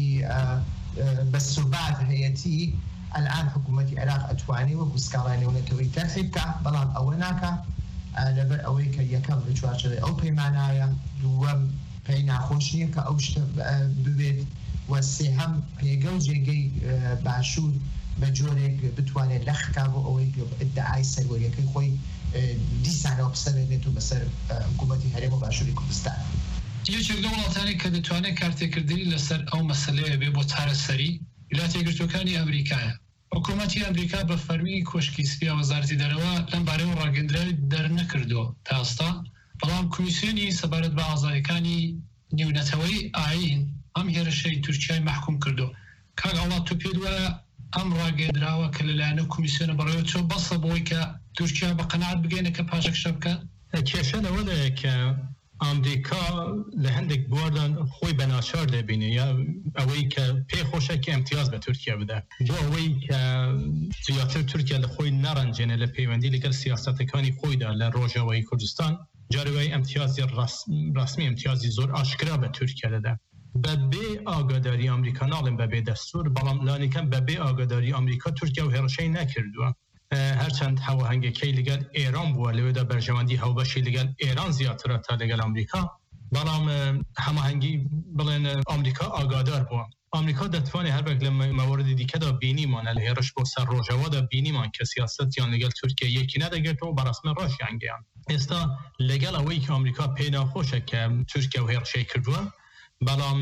بەسوبات هەیەتی الان حکوومەتی عێراق ئەتوانێت وەکو سکاڵای نێونەتەوەی تەرحی بکە بەڵام ئەوە ناکە لەبەر ئەوەی کە یەکەم لە چوارچێوەی ئەو پەیمانایە دووەم پێی ناخۆش نییە کە ئەو شتە ببێت و سێهەم پێگە و جێگەی باشوور بە جۆرێک بتوانێت لەخکا بۆ ئەوەی ئیدعای سەروەریەکەی خۆی دیسانەوە بسەوێنێت و بەسەر حکوومەتی هەرێم و باشووری کوردستان. یەکێک لە وڵاتانی کە دەتوانێت کارتێکردنی لەسەر ئەو مەسەلەیە بێ بۆ چارەسەری ویلایەتە یەکگرتووەکانی ئەمریکایە. حکوومەتی ئەمریکا بە فەرمی کۆشکی سپیا وەزارەتی دەرەوە لەم بارەوە ڕاگەندراوی دەرنەکردووە تا ئێستا، بەڵام کمیسیۆنی سەبارەت بە ئازادیەکانی نێونەتەوەی ئاین ئەم هێرشەی تورکیای محکوم کردو. کاک هەوڵات تۆ پێت وایە ئەم ڕاگەندراوە کە لەلایەنە کمیسیۆنە بەڕێوە چۆ بەسە بۆی کە تورکیا بە قەناعەت بگەێنە کە پاشەکشە بکات؟ کێشە لەوەدایە کە ئەمریکا لە هەندێک بواردان خۆی بە ناچار دەبینێ یا ئەوەی کە پێخۆشە کە ئەمتیاز بە تورکیا بدە بۆ ئەوەی کە زیاتر تورکیا لە خۆی نەڕەنجێنە لە پەیوەندی لەگەڵ سیاسەتەکانی خۆیدا لە ڕۆژاوایی کوردستان جارێوەی ئەمتیازی ڕسمی ئەمتیازی زۆر ئاشکرا بە تورکیا دەدا. بە بێ ئاگاداری ئەمریکا ناڵێن بە بێ دەستور، بەڵام لانیکەم بە بێ ئاگاداری ئەمریکا تورکیا و هێرشەی نەکردووە. هەرچەند هەواهەنگەکەی لەگەڵ ئێران بووە لەوێدا بەرژەوەندی هەوبەشی لەگەڵ ئێران زیاترە تا لەگەڵ ئەمریکا، بەڵام هەماهەنگی بڵێن ئەمریکا ئاگادار بووە. ئەمریکا دەتوانێت هەربەک لە مەوەردی دیکەدا بینیمانە لە هێرش بۆ سەر ڕۆژەوەدا بینیمان کە سیاسەتیان لەگەڵ تورکیا یەکی نەدەگرێتەوە بەڕەسمی ڕۆژیان گەیان. ئێستا لەگەڵ ئەوەی کە ئەمریکا پێی ناخۆشە کە تورکیا و هێرشەی کردووە، بەڵام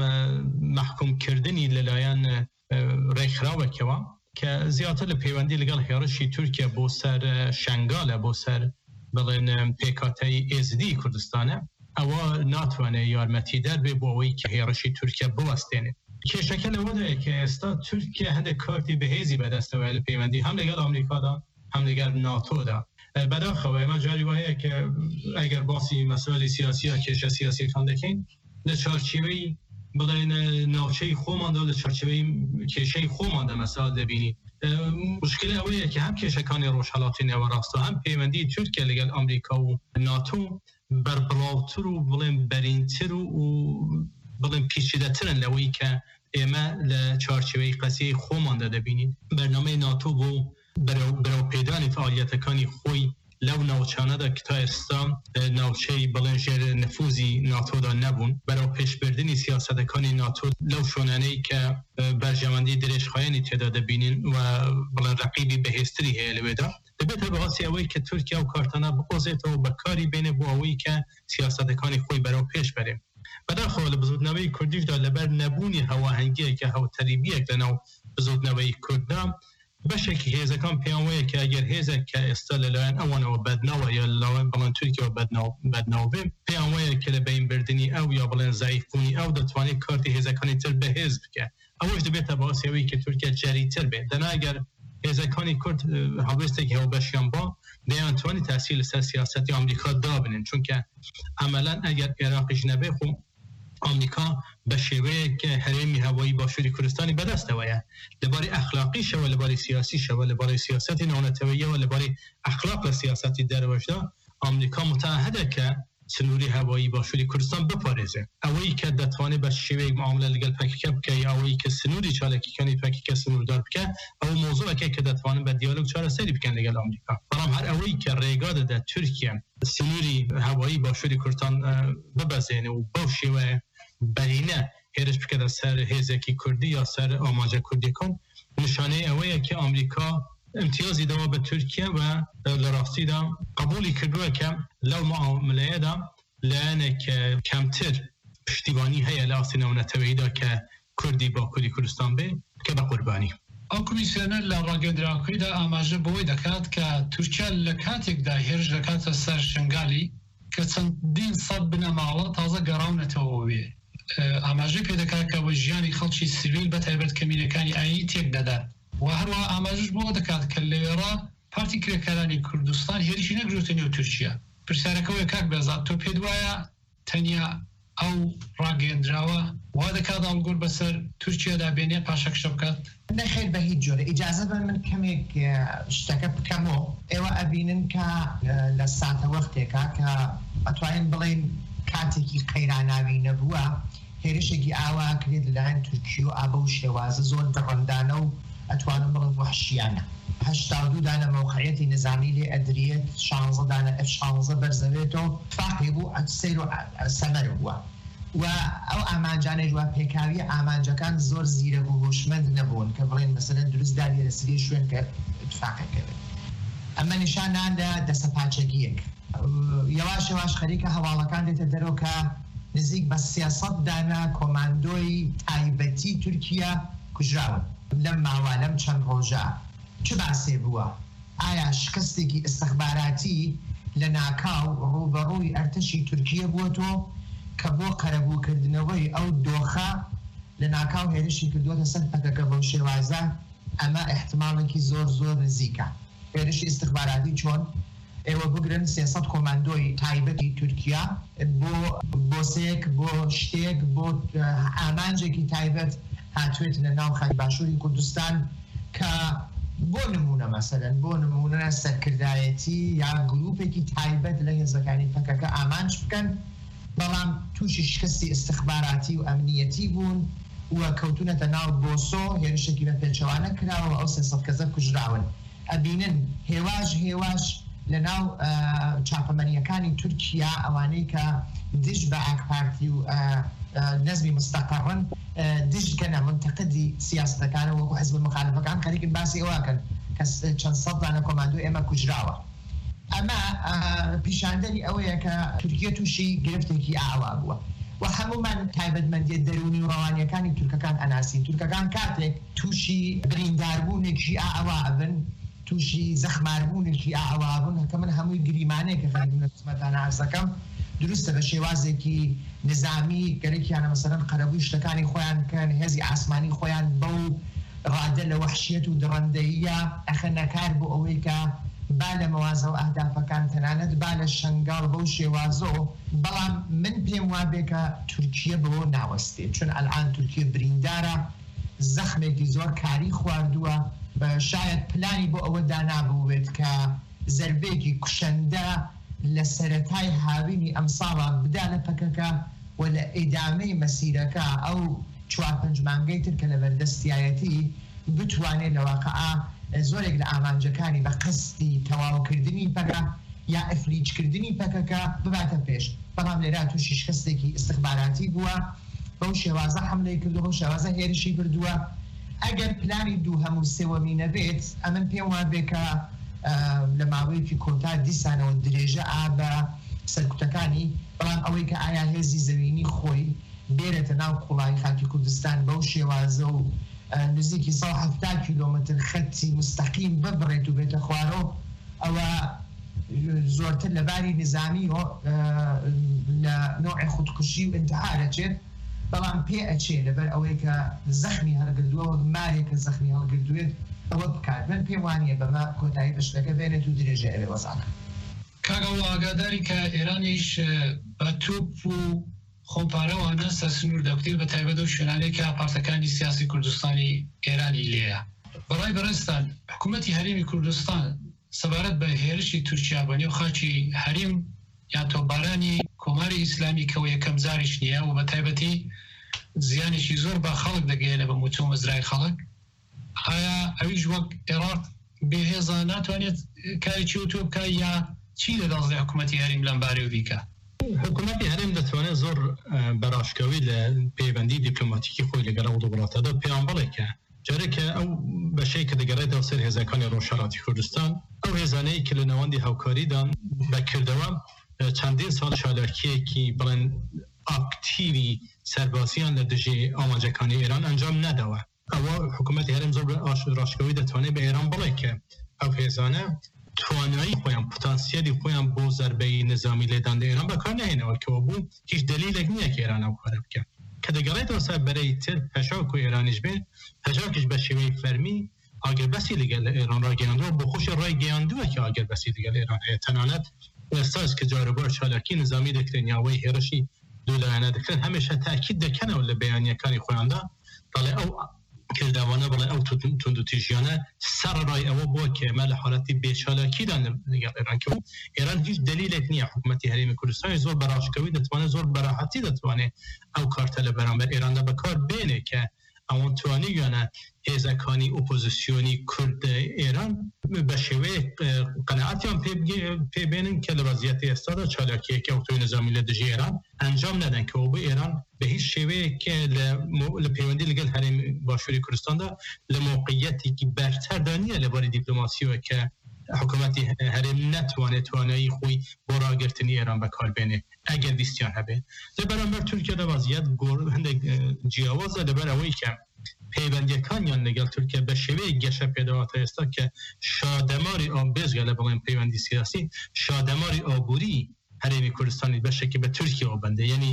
محکومکردنی لەلایەن ڕێکخراوێکەوە کە زیاتر لە پەیوەندی لەگەڵ هێرشی تورکیا بۆ سەر شەنگالە بۆ سەر بڵێن پێکاتەی ئێزدی کوردستانە، ئەوە ناتوانێت یارمەتیدەر بێ بۆ ئەوەی کە هێرشی تورکیا بوەستێنێت. کێشەکە لەوەدایە کە ئێستا تورکیا هەندێک کارتی بەهێزی بەدەستەوە لە پەیوەندی هەم لەگەڵ ئەمریکادا هەم لەگەڵ ناتۆدا. بەداخەوە ئێمە جاری وایە کە ئەگەر باسی مەسائلی سیاسی یا کێشە سیاسیەکان دەکەین لە چارچێوەی بڵێن ناوچەی خۆماندا لە چارچێوەی کێشەی خۆماندا مەسائل دەبینی. مشکلە ئەوەیە کە هەم کێشەکانی ڕۆژهەڵاتی نێوەڕاستە هەم پەیوەندی تورکیا لەگەڵ ئەمریکا و ناتۆ بەربڵاوتر و بڵێن بەرینتر و بڵێن پیچیدەترن لەوەی کە ئێمە لە چارچێوەی قەسەی خۆماندا دەبینین. بەرنامەی ناتۆ بۆ بەرەوپێدانی فعالیەتەکانی خۆی لەو ناوچانەدا کە تا ئێستا ناوچەی بڵێن ژێر نفوزی ناتۆدا نەبوون، بەرەو پێشبردننی سیاسەتەکانی ناتۆ لەو شوێنانەی کە بەرژەوەندی درێژخایەنی تێدا دەبینین و بڵێن ڕەقیبی بەهێزتری هەیە لەوێدا، دەبێتە بەڕاستی ئەوەی کە تورکیا و کارتانە بقۆزێتەوە بەکاری بێنێ بۆ ئەوەی کە سیاسەتەکانی خۆی بەرەو پێش بەرێ. بەداخەوە لە بزوتنەوەی کوردیشدا لەبەر نەبوونی هەواهەنگیەکە هەوتەریبیەک لەناو بزوتنەوەی کورددا بەشێکی هێزەکان پێیان وایە کە ئەگەر هێزێک کە ئێستا لەلایەن ئەوانەوە بەدناوە یا لەلایەن بڵێن تورکیەوە بەدناو بێ، پێیان وایە کە لە بەینبردننی ئەو یا بڵێن زایفبوونی ئەو دەتوانێت کارتی هێزەکانی تر بەهێز بکە. ئەوەش دەبێتە باسی ئەوەی کە تورکیا جاریتر بێت. دەنا ئەگەر هێزەکانی کورد هەڵوێستێکی هەوبەشیان بۆ دەیانتوانی تاثیر لەسەر سیاسەتی ئەمریکا دابنن، چونکە ئەمەلەن ئەگەر عێراقیش نەبێ خۆ ئەمریکا بە شێوەیەک هەرێمی هەوایی باشووری کوردستانی بەدەستەوەیە، لەبارەی ئەخلاقیشەوە لەبارەی سیاسیشەوە لەبارەی سیاسەتی ناونەتەوەییەوە لەبارەی ئەخلاق لە سیاسەتی دەرەوەشدا ئەمریکا متعهدە کە سنووری هەوایی باشووری کوردستان بپارێزێ. ئەوەی کە دەتوانێت بە شێوەیەک معاملە لەگەڵ پەکیکە بکە یا ئەوەی کە سنووری چالاکیەکانی پەکیکە سنووردار بکە، ئەو مۆزوعەکە کە دەتوانن بە دیالۆگ چارەسەری بکەن لەگەڵ ئەمریکا. بەڵام هەر ئەوەی کە ڕێگا دەدات تورکیا سنووری هەوایی باشووری کوردستان ببەزێنێ و بەو شێوەیە بەرینە هێرش بکەدە سەر هێزێکی کوردی یا سەر ئاماژە کوردیەکان، نیشانەی ئەوەیە کە ئەمریکا امتیازی دەوە بە تورکیا و لە ڕاستیدا قبولی کردووە کە لەو معاملەیەدا لایەنێک کەمتر پشتیوانی هەیە لە ئاسی ناونەتەوەییدا کە کوردی باکووری کوردستان بێ کە بە قوربانی. ئەو کمیسیۆنە لە ڕاگەندراوەکەیدا ئاماژە بەوەی دەکات کە تورکیا لە کاتێکدا هێرش دەکاتە سەر شنگالی کە چەندین سەد بنە ماڵە تازە گەڕاونەتەوە وێ. ئاماژەی پێدەکات کە بە ژیانی خەڵکی سیڤیل بەتایبەت کەمینەکانی ئاینی تێک دەدات و هەروە ئاماژش بۆ دەکات کە لەوێڕا پارتی کرێکارانی کوردستان هێرشی نەگرێتە نێو تورکیا. پرسیارەکەوەی کاک بێزاد تۆ پێت وایە تەنیا ئەو ڕاگەیەندراوە وا دەکات ئەڵگۆر بەسەر تورکیادا بێنێ پاشەکشە بکات؟ نەخێر بە هیچ جۆرە. ئیجازە بە من کەمێک شتەکە بکەمەوە. ئێوە ئەبینن کە لە ساتە وەختێکە کە ئەتوانین بڵێن کاتێکی قەیراناوی نەبووە هێرشێکی ئاوا کرێت لەلایەن تورکیا و ئابە و شێوازە زۆر دڕندانە و ئەتوانم بڵێن وەحشیانە. هەشتا و دوو دانە مەوقعەتی نظامی لێ ئەدرێت، شانزە دانە ئەف شانزە بەرزەوێتەوە، اتفاقی بوو سەیر و سەمەر بووە. و ئەو ئامانجانەی وا پێکاوی ئامانجەکان زۆر زیرەک و هۆشمەند نەبوون کە بڵێن مەسەلەن دروست داری لە سری شوێن کە اتفاقەکەوێت. ئەمە نیشانان لە دەسەپاچەکیەک. یەواش یەواش خەریکە هەواڵەکان دێتە دەرەوە کە نزیک بە سێسەد دانە کۆماندۆی تایبەتی تورکیا کوژراون لەم ماوە لەم چەند ڕۆژە. چ باسێ بووە؟ ئایا شکستێکی ئستەخباراتی لە ناکاو ڕوبەڕووی ئەرتەشی تورکیە بووەتۆ کە بۆ قەرەبووکردنەوەی ئەو دۆخە لە ناکاو هێرشی کردووەتە سەر پەکەکە بەو شێوازە؟ ئەمە احتمالێکی زۆر زۆر نزیکە. هێرشی ئستخباراتی چۆن ئێوە بگرن سێسەد کۆماندۆی تایبەتی تورکیا بۆ بۆسێک بۆ شتێک بۆ ئامانجێکی تایبەت هاتوێت لە ناو خەڵکی باشووری کوردستان کە بۆ نمونە مەسەلەن بۆ نمونە سەرکردایەتی یا گروپێکی تایبەت لە هێزەکانی پەکەکە ئامانج بکەن، بەڵام تووشی شکستی استخباراتی و ئەمنیەتی بوون و کەوتونەتە ناو بۆسۆ هێرشێکی بە پێچەوانە کراوە ئەو سێسەد کەسە کوژراون. ئەبینن هێواش هێواش لە ناو چاپەمەنیەکانی تورکیا ئەوانەی کە دژ بە ئاکپارتی و نەزمی مستەقەڕن دژگەنە منتەقدی سیاستەکانە وەکو حزب مخالفەکان خەریکن باسی ئەوەکەن کە چەند سەد دانە کۆماندۆ ئێمە کوژراوە. ئەمە پیشاندەری ئەوەیە کە تورکیا تووشی گرفتێکی ئاوا بووە و هەمومان تایبەتمەندیە دەرونی و ڕەوانیەکانی تورکەکان ئەناسین. تورکەکان کاتێک تووشی برینداربوونێکی ئاوا بن، تووشی زەخماربوونێکی ئاوا بوون، کە من هەمووی گریمانەیەکە خەریکم قسمەتانە عەرزەکەم دروستە بە شێوازێکی نظامی گەرەکیانە مەسەلەن قەرەبووی شتەکانی خۆیان کەن، هێزی ئاسمانی خۆیان بەو ڕادە لە وەحشیەت و دڕندەییە ئەخەنە کار بۆ ئەوەی کە با لە مەوازە و ئەهدافەکان تەنانەت با لە شەنگاڵ بەو شێوازۆ. بەڵام من پێم وابێ کە تورکیە بەوە ناوەستێت، چون ئەلعان تورکیە بریندارە، زەخمێکی زۆر کاری خواردووە، شاید پلانی بۆ ئەوە دانابووێت کە زەربێکی کوشەندە لە سەرەتای هاوینی ئەم ساڵە بدا لە پەکەکە و لە ئیدامەی مەسیرەکە ئەو چوار پەنج مانگەی تر کە لە بەردەستایەتی بتوانێت لە واقعا زۆرێک لە ئامانجەکانی بە قستی تەواوکردنی پەکە یا ئەفلیچکردنی پەکەکە بباتە پێش. بەڵام لێرا تووشی شکستێکی استخباراتی بووە، بەو شێوازە حملەی کردو، بەو شێوازە هێرشی بردووە. ئەگەر پلانی دوو هەموو سێوەمی نەبێت ئەمن پێم وابێ کە لە ماوەیەکی کۆتا دیسانەوە درێژە ئا بە سەرکوتەکانی. بەڵام ئەوەی کە ئایا هێزی زەوینی خۆی بێرێتە ناو قوڵای خاکی کوردستان بەو شێوازە و نزیکی سەد و هەفتاد کیلۆمەتر خەتی مستەقیم ببڕێت و بێتە خوارەوە، ئەوە زۆرتر لەباری نظامی لە نوعی خودکوشی و ئینتحارەچێت. بەڵام پێ ئەچێ لەبەر ئەوەی کە زەخمی هەڵگردووە و مارێکە زەخمی هەڵگردوێت ئەوە بکات. من پێم وانییە بەمە کۆتایی بەشتەکە بێنێت و درێژە ئەوێ وەزانە. کاگەڵ ئاگاداری کە ئێرانیش بە توپ و خۆپارەوانە سەر سنوور دەکتێت بە تایبەت و شوێنانەی کە پارتەکانی سیاسی کوردستانی ئێرانی لێیە. بەڕای بەڕێستان حکوومەتی هەرێمی کوردستان سەبارەت بە هێرشی تورکیا بە نێو خاکی هەرێم یان تۆپبارانی کۆماری ئیسلامی کەەوە یەکەم زاریش نییە و بە تایبەتی زیانێکی زۆر بە خەڵک دەگەێنە بە موچۆ مەزرای خەڵک. ئایا ئەویش وەک عێراق بێهێزە ناتوانێت کارێکی و تۆ بکە یا چی لە دەڵزی حکوومەتی هەرێم لەم بارەی بیکە؟ حکوومەتی هەرێم دەتوانێت زۆر بەڕاشکەوی لە پەیوەندی دیپلۆماتیکی خۆی لەگەڵ وڵاتەدا پێیان بڵێکە جارێکە ئەو بەشەی کە دەگەڕێتەوە سەر هێزەکانی ڕۆژهەڵاتی کوردستان، ئەو هێزانەی کە لە نەوەندی هاوکاریدان بەکردەوە چەندین ساڵ شالارکیەکی بڵێن ئاکتیوی سەرباسییان لە دژی ئامانجەکانی ئێران ئەنجام نەداوە. ئەوە حکوومەتی هەرێم زۆر ڕاشکەوی دەتوانێت بە ئێران بڵێکە ئەو هێزانە توانایی خۆیان پۆتانسیەلی خۆیان بۆ زەربەی نظامی لێدان لە ئێران بەکار نهێنەوەکەوە بوو هیچ دلیلێک نییە کە ئێران ئەو کارە بکە. کە دەگەڕێتەوە سەر بەرەی تر پەشاوک و ئێرانیش بێت، پەشاوکیش بە شێوەی فەرمی ئاگربەسی لەگەڵ لە ئێران ڕاگەیاندووە بۆ خۆشی ڕای گەیاندووە کە ئاگربەسی لەگەڵ ئێران هەیە. تەنانەت ئێستاش کە جارەبار چالاکی نظامی دەکرێن یاوەی هێرشی دوولایەنە دەکرێن، هەمیشە تاکید دەکەنەوە لە بەیانیەکانی خۆیاندا دەڵێ ئەو کرداوانە بڵێ ئەو توندوتیژیانە سەرڕای ئەوە بووە کە ئێمە لە حاڵەتی بێچالاکیدا لەگەڵ ئێران کەوت. ئێران هیچ دلیلێک نییە. حکوومەتی هەرێمی کوردستانی زۆر بەڕاشکەوی دەتوانێت زۆر بەراحەتی دەتوانێت ئەو کارتە لە بەرامبەر ئێراندا بەکار بێنێ کە ئەوان توانیگەنە هێزەکانی ئۆپۆزیسیۆنی کورد ئێران بە شێوەیە قەنەعەتیان پێبێنن کە لە وەزیەتی ئێستادا چالاکیەکی ئۆتۆی نظامی لە دژی ئێران ئەنجام نەدەن کەەوە بۆ ئێران بە هیچ شێوەیەک لە پەیوەندی لەگەڵ هەرێمی باشووری کوردستاندا لە موقعیەتێکی بەرتەردا نییە لەباری دیپلۆماسیەوە کە حکوومەتی هەرێم ناتوانێت توانایی خۆی بۆ ڕاگررتنی ئێران بەکاربێنێ ئەگەر ویستیان هەبێت لە بەرامبەر تورکیا لە وەزیەت هەندێک جیاوازە لەبەر ئەوەی کە پەیوەندیەکانیان لەگەڵ تورکیا بە شێوەیە گەشە پێداواتە ئێستا کە شادەماری ئابێزگە لە بەڵێن پەیوەندی سیاسی شادەماری ئابووری هەرێمی کوردستانی بەشێکی بە تورکیەوە بەندە یعنی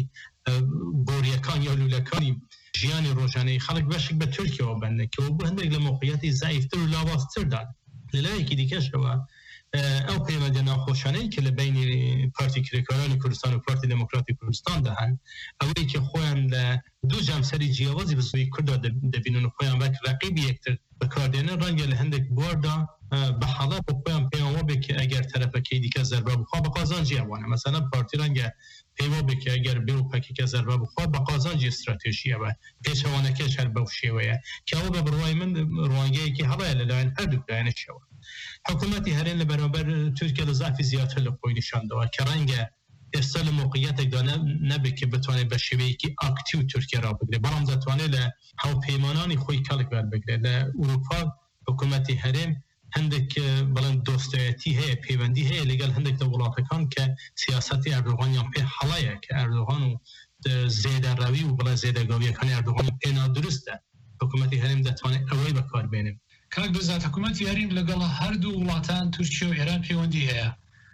گۆریەکان یا لولەکانی ژیانی ڕۆژانەی خەڵک بەشێک بە تورکیەوە بەندە کەەوە بۆ هەندێک لە موقعیەتی زایفتر و لاوازتردان لەلایەکی دیکەشەوە ئەو پەیوەندیە ناخۆشانەی کە لە بینی پارتی کرێکارانی کوردستان و پارتی دموکراتی کوردستان دەهەن ئەوەی کە خۆیان لە دوو جامسەری جیاوازی بزوی کورددا دەبینن و خۆیان وەک ڕەقیبی یەکتر بەکاردێنە ڕەنگە لە هەندێک بواردا بە حاڵات بۆ خۆیان پێیانوە بێت کە ئەگەر تەرەفەکەی دیکە زەربە بخوا بە قازانجی ئەوانە مەسەلەن پارتی ڕەنگە پێیوە بێت کە ئەگەر بێ و پەکێکە زەربە بخوا بە قازانجی استراتێژیەوە پێچەوانەکەش هەر بەو شێوەیە کە ئەوە بە بڕوای من ڕوانگەیەکی هەڵەیە لەلایەن هەردوو لایەنێکەوە حکوومەتی هەرێم لە بەرامبەر تورکیا لە زعفی زیاتر لە خۆی نیشاندەوە کە ڕەنگە ئێستا لە موقعیەتێکدا نەبێت کە بتوانێت بە شێوەیەکی ئاکتیو تورکیا ڕابگرێت بەڵام دەتوانێت لە هاوپەیمانانی خۆی کەڵک وەربگرێت لە ئوروپا حکوومەتی هەرێم هەندێک بەڵێن دۆستایەتی هەیە پەیوەندی هەیە لەگەڵ هەندێک لە وڵاتەکان کە سیاسەتی ئەردۆغانیان پێ هەڵەیە کە ئەردۆغان و زێدەڕەوی و بڵێ زێدەگاویەکانی ئەردۆغان پێ نادروستە حکوومەتی هەرێم دەتوانێت ئەوەی بەکاربێنێت کاک بزات حکوومەتی هەرێم لەگەڵ هەردوو وڵاتان تورکیا و ئێران پەیوەندی هەیە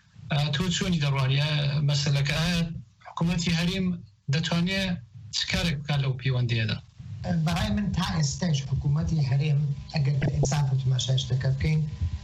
تۆ چۆنی دەڕوانیە مەسەلەکە حکوومەتی هەرێم دەتوانێت چ کارێک بکات لەو پەیوەندیەدا برای من تا ئێستاش حکوومەتی هەرێم ئەگەر بە ئینساف و تماشاش دەکە بکەین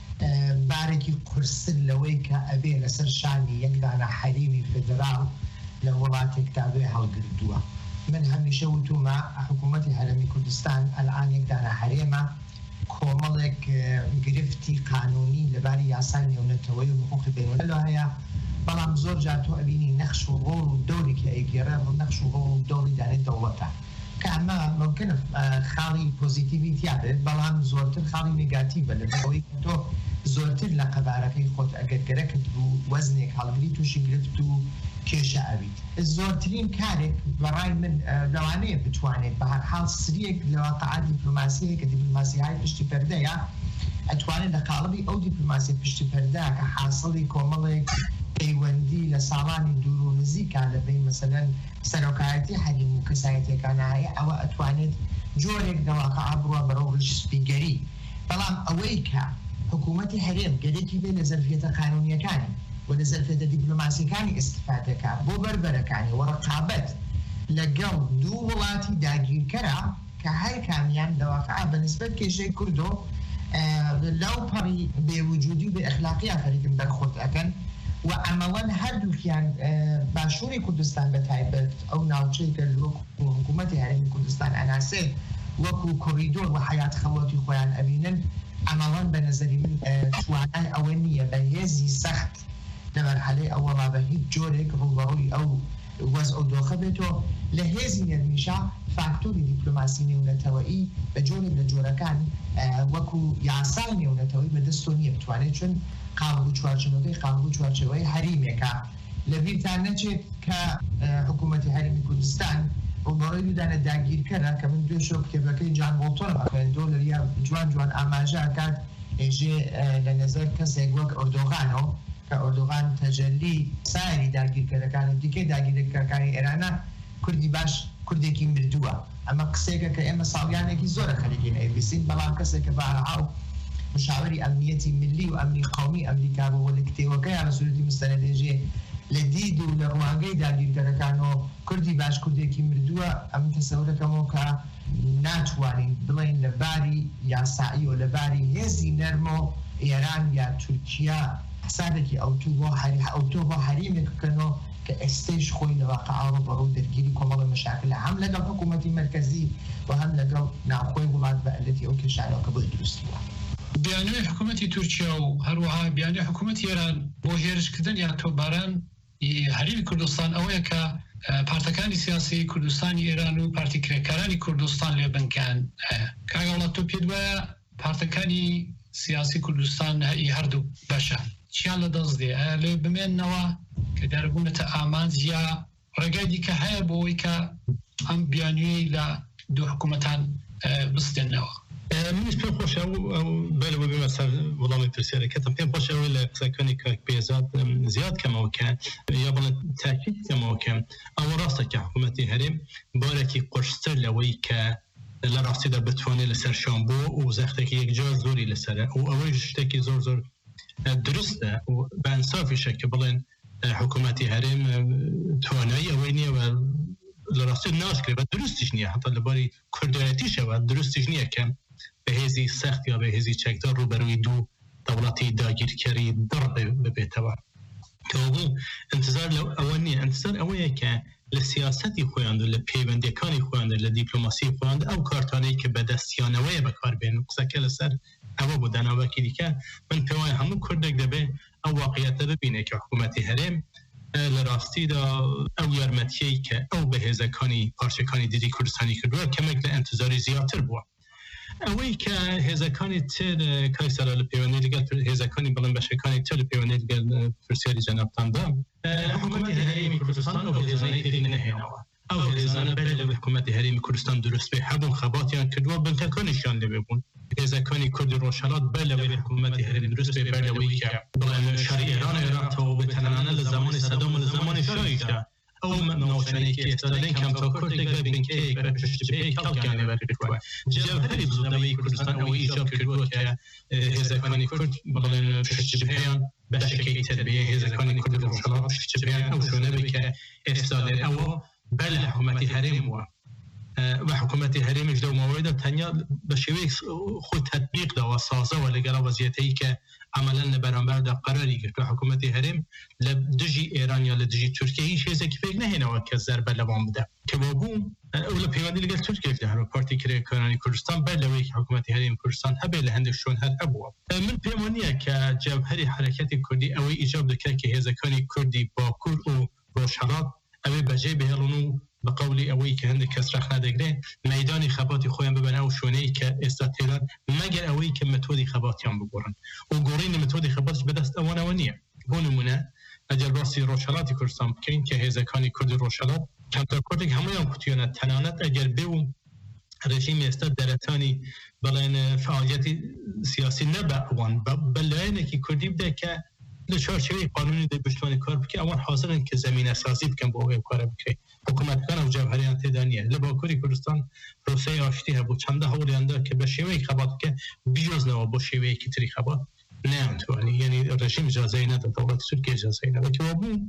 بارێکی قورسن لەوەی کە ئەبێ لەسەر شانی یەکدانە حەریمی فدرال لە وڵاتێکدا بێ هەڵگرتووە من هەمیشە وتومە حکوومەتی هەرێمی کوردستان ئەلعان یەکدانە حەرێمە کۆمەڵێک گرفتی قانونی لەباری یاسای نێونەتەوەی و حقوقی بینالملل هەیە بەڵام زۆر جار تۆ ئەبینی نەخش و ڕۆڵ و دۆڵێکی ئەیگێڕێ نەخش و ڕۆڵ و دۆڵی دانێت دەوڵەتە کە ئەمە ممکنە خاڵی پۆزیتیڤیتیا بێت بەڵام زۆرتر خاڵی نێگاتیڤە لەبەرەوەی تۆ زۆرتر لە قەبارەکەی خۆت ئەگەرگەرەکەت بوو وەزنێک هەڵگری تووشی گرفت و کێشە ئەویت زۆرترین کارێک بەڕای من لەوانەیە بتوانێت بە هەرحاڵ سریەک لە واقعا دیپلۆماسیەیە کە دیپلۆماسیهای پشتی پەردەیە ئەتوانێت لە قاڵبی ئەو دیپلۆماسی پشتی پەردە کە حاصڵی کۆمەڵێک پەیوەندی لە ساڵانی دوور و نزیکان لەبەی مەسەلەن سەرۆکایەتی حەریم و کەسایەتیەکانە هەیە ئەوە ئەتوانێت جۆرێک لەواقعا بڕوە بەرەو ڕژسپیگەری بەڵام ئەوەی کە حکوومەتی هەرێم گەلێکی بێ لە زەرفیەتە قانونیەکانی و لە زەرفیەتە دیپلۆماسیەکانی ئیستیفادەکە بۆ بەربەرەکانی و ڕقابەت لەگەڵ دوو وڵاتی داگیرکەرە کە هەر کامیان لەواقعا بەنسبەت کێشەی کوردۆ لەو پەڕی بێوجودی و بێ ئەخلاقیە خەریکن دەرخۆت ئەکەن و ئەمەوەن هەردووکیان باشووری کوردستان بە تایبەت ئەو ناوچەیەکە وەکو حکوومەتی هەرێمی کوردستان ئەناسێ وەکو کۆریدۆر و حیات خەڵەتی خۆیان ئەبینن ئەمەوەن بە نەزەری من توانای ئەوە نییە بە هێزی سەخت لە مەرحەلەی ئەوەڵا بە هیچ جۆرێک ڕووبەڕووی ئەو وەز ئەو دۆخە بێتەوە لە هێزی نەرمیشا فاکتۆری دیپلۆماسی نێونەتەوەیی بە جۆرێک لە جۆرەکان وەکو یاسای نێونەتەوەی بەدەستۆ نییە بتوانێت چون قاڵبوو چوارچەوەی قاڵبوو چوارچەوەی هەریمێکە لە بیرتان نەچێت کە حکوومەتی هەرێمی کوردستان ڕووبەڕووی بدانە داگیرکەرە کە من دوێ شۆ کتێبەکەی جان بۆڵتۆن خوێندۆ لە یا جوان جوان ئاماژە ئەکات ئێژێ لە نەزەر کەسێک وەک ئۆردۆغانەوە کە ئۆردۆغان تەجەلی سایری داگیرکەرەکانی دیکەی داگیرکەرەکانی ئێرانە کوردی باش کوردێکی مردووە ئەمە قسێکە کە ئێمە ساڵیانێکی زۆرە خەریکین ئەیبیسین بەڵام کەسێک کە بەهەڵ مشاوری ئەمنیەتی ملی و ئەمنی قومی ئەمریکا بۆ لە کتێوەکەیان لە سوورەتی مستەنەدێژێ لە دید و لە ڕوانگەی داگیرکەرەکانەوە کوردی باش کوردێکی مردووە ئەم تەسەورەکەمەوە کە ناتوانین بڵێن لە باری یاسایی و لە باری هێزی نەرمۆ ئێران یا تورکیا حسابێکی ئەوتۆ بۆ هەریمێک بکەنەوە کە ئێستش خۆی لە واقعا ڕووبەڕوو دەرگیری کۆمەڵی مەشاکلە هەم لەگەڵ حکوومەتی مرکزی و هەم لەگەڵ ناوخۆی وڵات بە ئەلەتی ئەو کێشانەوە کە بۆی دروستیوە بیانوی حکوومەتی تورکیا و هەروەها بیانوی حکوومەتی ئێران بۆ هێرشکردن یا تۆباران هەرێمی کوردستان ئەوەیە کە پارتەکانی سیاسی کوردستانی ئێران و پارتی کرێکارانی کوردستان لێ بنکان کاگەڵە تۆ پێت وایە پارتەکانی سیاسی کوردستان هەئی هەردوو بەشە چیان لە دەست دێ لێ بمێننەوە کە دەربوونەتە ئامانج یا ڕێگای دیکە هەیە بۆەوەی کە ئەم بیانوێی لە دوو حکوومەتان بستێنەوە منش پێم خۆش بەلەوە بێمە سەر وەڵامی پرسیارەکەتم پێم خۆشەوەی لە قسەکانی کاک بێزاد زیاد کەمەوەکە یا بڵێن تاکید کەمەوەکە ئەوە ڕاستە کە حکوومەتی هەرێم بارێکی قورستر لەوەی کە لە ڕاستیدا بتوانێت لەسەر شان بۆ و زەختێکی یەکجار زۆری لەسەرە و ئەوەی شتێکی زۆر زۆر درستە و بە ئەنسافیشە کە بڵێن حکوومەتی هەرێم توانایی ئەوەی نییە لە ڕاستی ناشکرێت بە دروستیش نییە حتا لەباری کوردایەتیشەوە دروستیش نییە کە بەهێزی سەخت یا بەهێزی چەکدار ڕوبەرووی دوو دەوڵەتی داگیرکەری دڕ ببێتەوە کەوابوو انتظار لەو ئەوە نییە انتظار ئەوەیە کە لە سیاسەتی خۆیان لە پەیوەندیەکانی خۆیان لە دیپلۆماسی خۆیان ئەو کارتانەی کە بەدەستیانەوەیە بەکاربێن قسەکە لەسەر ئەوە بۆ داناوەکی دیکە من پێم وایە هەموو کوردێک دەبێ ئەو واقعیەتە ببینێت کە حکوومەتی هەرێم لە ڕاستیدا ئەو یارمەتیەی کە ئەو بەهێزەکانی پارچەکانی دیری کوردستانی کردووە کەمێک لە ئەنتظاری زیاتر بووە ئەوەی کە هێزەکانی تر کایسەرا لە پەیوەندی لەگەڵ هێزەکانی بڵێن بەشەکانی تر لە پەیوەندی لەگەڵ پرسیاری جەنابتاندا حکوومەتی هەرێمی کوردستان ئەو هێزانەی تری نەهێناوە ئەو هێزانە بەر لە حکوومەتی هەرێمی کوردستان دروست بێ هەبوون خەباتیان کردووە بنکەکانیشیان لەوێ بوون هێزەکانی کوردی ڕۆژهەڵات بەر لەوەی حکوومەتی هەرێمی دروست بێ بەر لەوەی کە بڵێن شەڕی ئێران عێراقەوە بە تەنانە لە زمانی سەدام و لە زمانی شایشدا ئەو ناوچانێکی ئێستادەی کەمتە کوردێک بە بنکەیەک بە پشتبەیەک کەڵکیان لێ بەرکردووە جەوهەری بزودنەوەی کوردستان ئەوەی ئیجاب کردووە کە هێزەکانی کورد بڵێن پشتبەیان بەشێکی تر بێ هێزەکانی کوردی ڕۆژهەڵات پشتبەیان ئەو شوێنە بێ کە ئێستا لێ ئەوە بەر لە حکوومەتی هەرێم وە و حکوومەتی هەرێمیش لەو ماوەیەدا تەنیا بە شێوەیەک خۆی تەطبیقداوە سازەوە لەگەڵ وەزیەتەی کە عملاً لە بەرامبەردا قەراری گرتووە حکوومەتی هەرێم لە دژی ئێران یا لە دژی تورکیا هیچ هێزێکی پێک نەهێنەوە کە زەربە لەوان بدە کە بۆ بوو ئەو لە پەیوەندی لەگەڵ تورکیادا هەروە پارتی کرێکارانی کوردستان بەر لەوەی کە حکوومەتی هەرێمی کوردستان هەبێ لە هەندێک شوێن هەر هەبووە من پێم وانییە کە جەوهەری حرەکەتی کوردی ئەوەی ئیجاب دەکات کە هێزەکانی کوردی باکوور و ڕۆژهەڵات ئەوێ بەجێ بهێڵن و بقولي أوي كهند كسر خنادق ده ميداني خباتي خويا ببنا وشوني كاستاتيران مجر أوي كمتودي خباتيان بقولن وقورين متودي خباتش بدست أوانا ونية هون منا أجل راسي روشالاتي كرسام كين كهذا كاني كرد روشالات كم تكردك هم يوم كتيانا تنانات أجل بيو رژیم استاد درتانی بلین فعالیتی سیاسی نبع وان بلینه که کردی بده که لچارچوبی قانونی ده بشتوانی کار بکنه اما حاضرن که زمین اساسی بکن با او کار بکنه حکومتگان و جوهریان تدانیه لباکوری کردستان روسیه آشتی هبود چنده حولیانده که به شیوهی خبات که بیجوز نوا با شیوهی که تری خبات نه انتوانی یعنی رژیم اجازه نده دولت ترکیه اجازه نده که وابون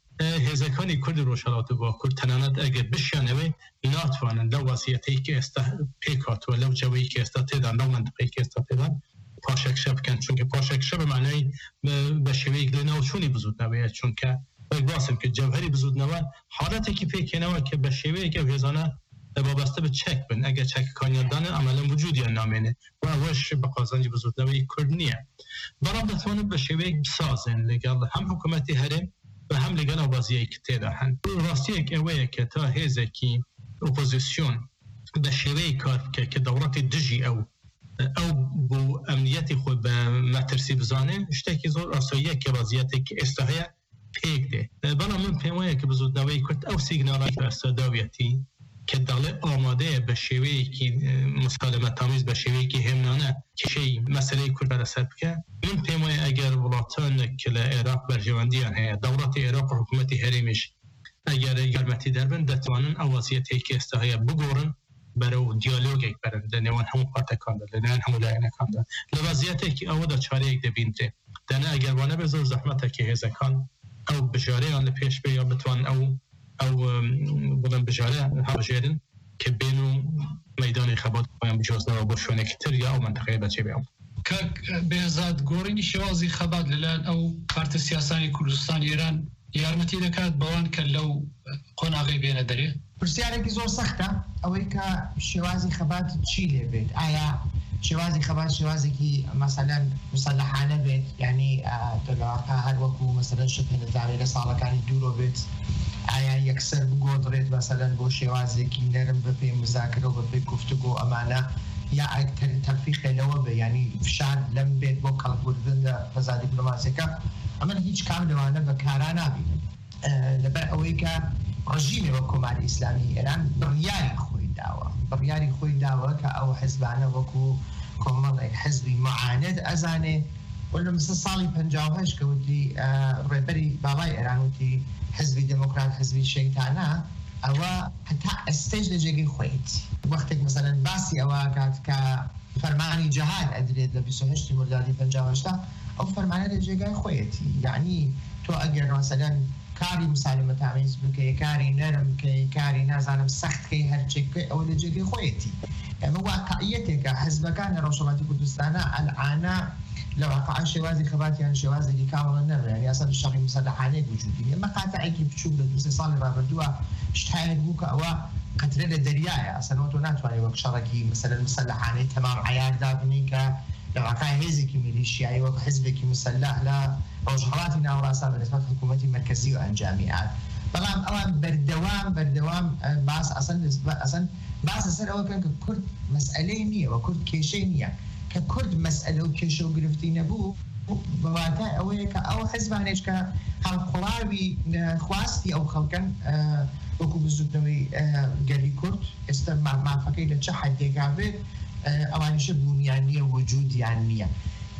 هزکانی کرد روشالات با کرد تنانت اگر بشیانوی ناتوانند لو وضعیتی که استا پیکات و لو جوی که استا تیدن لو منطقی که استا تیدن پاشک شب کن چون که پاشک شب معنی بشوی گلنا و چونی بزود نوید چون که واسم که جوهری بزود نوید حالتی که پیکنوه که بشوی که هزانه وابسته به چک بن اگر چک کانیدان عملا وجودی نامینه و اوش به قازنج بزود نوید کرد نیه برام دتوانه بشوی بسازن لگل هم حکومتی هرم و هم لگل آوازیه که تیده هن راستیه که اوه که تا هزه که اپوزیسیون به شوی کار که که دولت دجی او او بو امنیتی خود به مترسی بزانه اشتاکی زور آساییه که وضعیتی که استحیه پیک ده بنا من پیمایه که بزود نوی کرد او سیگنالی به استاداویتی که داله آماده به شوی که مسالمت تامیز به شوی که همنانه که شی مسئله کرد بر سر بکن من پیمایه اگر ولاتان که لعراق برجواندیان هیا دولت عراق و حکومتی حریمش اگر گرمتی دربن دتوانن اوازیتی که استحیه بگورن برای دیالوگی برای دنیوان همون پارتکان داره دنیوان همون لاینکان داره لوازیتی که او دا چاره یک دبینده دنیا اگر وانه بزرگ زحمت که هزکان او بجاره آن پیش بیا بتوان او او بودن بجاره ها بجارن که بینو میدان خبات بایم بجوز نوا باشونه کتر یا او منطقه بچه بیام که بهزاد گورینی شوازی خبات للان او پارت سیاسانی کردستان ایران یارمەتی دەکات بەوان کە لەو قۆناغی بێنە دەرێ پرسیارێکی زۆر سەختە ئەوەی کە شێوازی خەبات چی لێ بێت ئایا شێوازی خەبات شێوازێکی مەسەلەن مسەلەحانە بێت یعنی دەگەڵاکە هەر وەکو مەسەلەن شت نەزانێ لە ساڵەکانی دوورۆ بێت ئایا یەکسەر بگۆدرێت مەسەلەن بۆ شێوازێکی نەرم بە پێی مزاکرە و بە پێی گفتوگۆ ئەمانە یا تەلفیقێنەوە بێ ینی فشار لەم بێت بۆ کەڵبوردن لە فەزا دیپلۆماسیەکە ئەمە هیچ کام لەوانە بەکارا نابینن لەبەر ئەوەی کە ڕژیمێ وە کۆماری ئیسلامی ئێران بڕیاری خۆی داوە بڕیاری خۆی داوە کە ئەو حیزبانە وەکو کۆمەڵێک حیزبی معاند ئەزانێ وەلە مثل ساڵی پەنجاو هەشت کە وتی ڕێبەری باڵای ئێران وتی حزبی دموکرات حزبی شەیتانە ئەوە هەتا ئەستێژ لە جێگەی خۆیت وەختێک مەسەلەن باسی ئەوە کات کە فەرمانی جەهاد ئەدرێت لە بیست و هەشتی مردادی پەنجاو هەشتا ئەو فەرمانە لە جێگای خۆیەتی یعنی تۆ ئەگەر مەسەلەن کاری مسالمە تامیز بکەی کاری نەرم بکەی کاری نازانم سەختکەی هەرچێک بکەی ئەوە لە جێگەی خۆیەتی ئەمە واقعیەتێکە حزبەکان لە ڕۆژهەڵاتی کوردستانە ئەلعانە لە واقعا شێوازی خەباتیان شێوازێکی کامڵە نەبێ ینی ئەسەر شەڕی مسەلحانەیەک وجودی نیە ئەمە قاتعێکی بچووک لە دو سێ ساڵی ڕابردووە شتایەک بوو کە ئەوە قەترە لە دەریایە ئەسەرەوە تۆ ناتوانێت وەک شەڕێکی مەسەلەن مسەلحانەی تەمام عەیار دابنی کە لە واقع هێزێکی میلیشیایی وەک حزبێکی مسەلح لە ڕۆژهەڵاتی ناوەڕاستە بەنسبەت حکوومەتی مرکزی و ئەنجامیات بەڵام ئەوان بەردەوام بەردەوام باس ئەسەن ئەسەن باس لەسەر ئەوەکەن کە کورد مەسئلەی نییە و کورد کێشەی نییە کە کورد مەسئلە و کێشە و گرفتی نەبوو بەواتە ئەوەیە کە ئەو حیزبانێک کە هەڵقوڵاوی خواستی ئەو خەڵکەن وەکو بزوتنەوەی گەلی کورد ئێستا مافەکەی لە چه حەدێکا بێت ئەوانیشە بوونیان نییە وجودیان نییە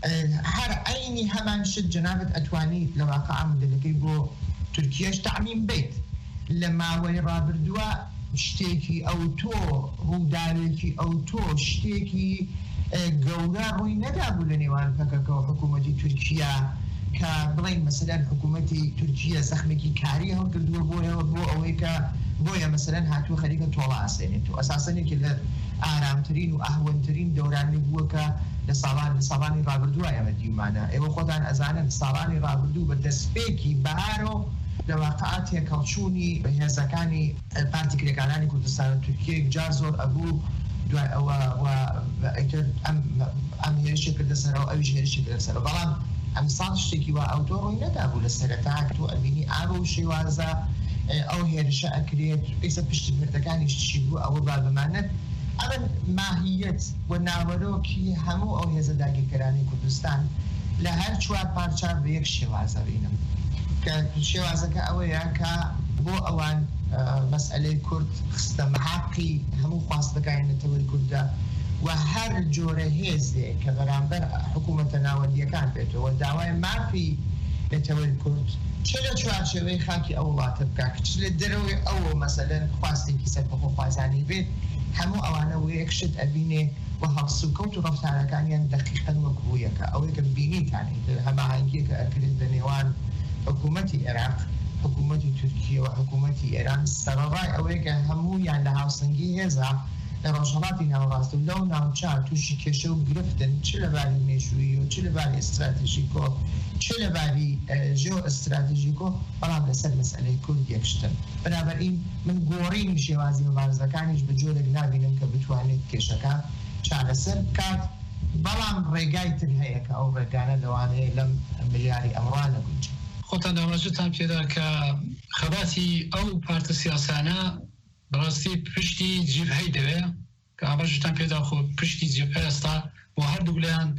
هەر عینی هەمان شت جەنابەت ئەتوانیت لە واقع مدلەکەی بۆ تورکیەش تەعمیم بێت لە ماوەی ڕابردووە شتێکی ئەو تۆ ڕووداوێکی ئەو تۆ شتێکی گەورە ڕووی نەدابوو لە نێوان پەکەکەەوە حکوومەتی تورکیا کە بڵین مەسەلەن حکوومەتی تورکیە زەخمێکی کاری هەڵکردووە بۆیەوە بۆ ئەوەی کە بۆیە مەسەلەن هاتووە خەریکە تۆڵە ئاسێنێت و ئەساسەنێکی لە ئارامترین و ئەهوەنترین دەورانی بووە کە لە ساڵان لە ساڵانی ڕابردووە ئێمە دیومانە ئێوە خۆتان ئەزانن ساڵانی ڕابردوو بە دەستپێکی بەهارۆ لە واقعات هێکەڵچوونی هێزەکانی پارتی کرێکارانی کوردستان و تورکیە جار زۆر ئەبوو دوای ئەوە ئەیتر ئەم هێرشی کردەسەرەوە ئەویش هێرشی کردەسەرەوە بەڵام ئەم ساڵ شتێکی وا ئەو تۆ ڕووی نەدابوو لە سەرەتا تۆ ئەبینی ئاوە و شێوازە ئەو هێرشە ئەکرێت ئێستا پشتی مردەکانیش چی بوو ئەوە با بمانێت ئەمن ماهیەت و ناوەرۆکی هەموو ئەو هێزە داگیرکەرانی کوردستان لە هەر چوار پارچە بە یەک شێوازە بینم کە شێوازەکە ئەوەیە کە بۆ ئەوان مەسئلەی کورد خستە محاقی هەموو خواستەکانێتەوەی کوردە و هەر جۆرە هێزێک کە بەرامبەر حکوومەتە ناوەندیەکان بێتەوە داوای مافی لێتەوەی کورد چ لە چوارچێوەی خاکی ئەو وڵاتە بکات چ لە دەرەوەی ئەوە مەسەلەن خواستێکی سەربەخۆخوازانی بێت هەموو ئەوانە یەکشت ئەبینێ و هەڵسوکەوت و ڕەفتارەکانیان دەقیقەن وەکوویەکە ئەوەی کە بینیتانێت هەماهەنگیەکە ئەکرێت لە نێوان حکوومەتی عێراق حکوومەتی تورکیە و حکوومەتی ئێران سەرڕای ئەوەیە کە هەموویان لە هاوسەنگی هێزە لە ڕۆژهەڵاتی ناوەڕاست و لەو ناوچار تووشی کێشە و گرفتن چ لەباری مێژووی و چ لەباری ئستراتژیکۆ چ لەباری ژێۆ ئستراتژیکۆ بەڵام لەسەر مەسئلەی کورد یەکشتن بەنابەرئین من گۆڕینی شێوازی مەبارزەکانیش بە جۆرێک نابینم کە بتوانێت کێشەکە چارەسەر بکات بەڵام ڕێگای تر هەیە کە ئەو ڕێگانە لەوانەیە لەم ملیاری ئەمڕان نەگونجێت خۆتان دامەزوتان پێدا کە خەباتی ئەو پارتە سیاسانە بەڕاستی پشتی جیبهەی دەوێ کە ئاماژتان پێدا خۆ پشتی جیبهە ئێستا بۆ هەردوو لایەن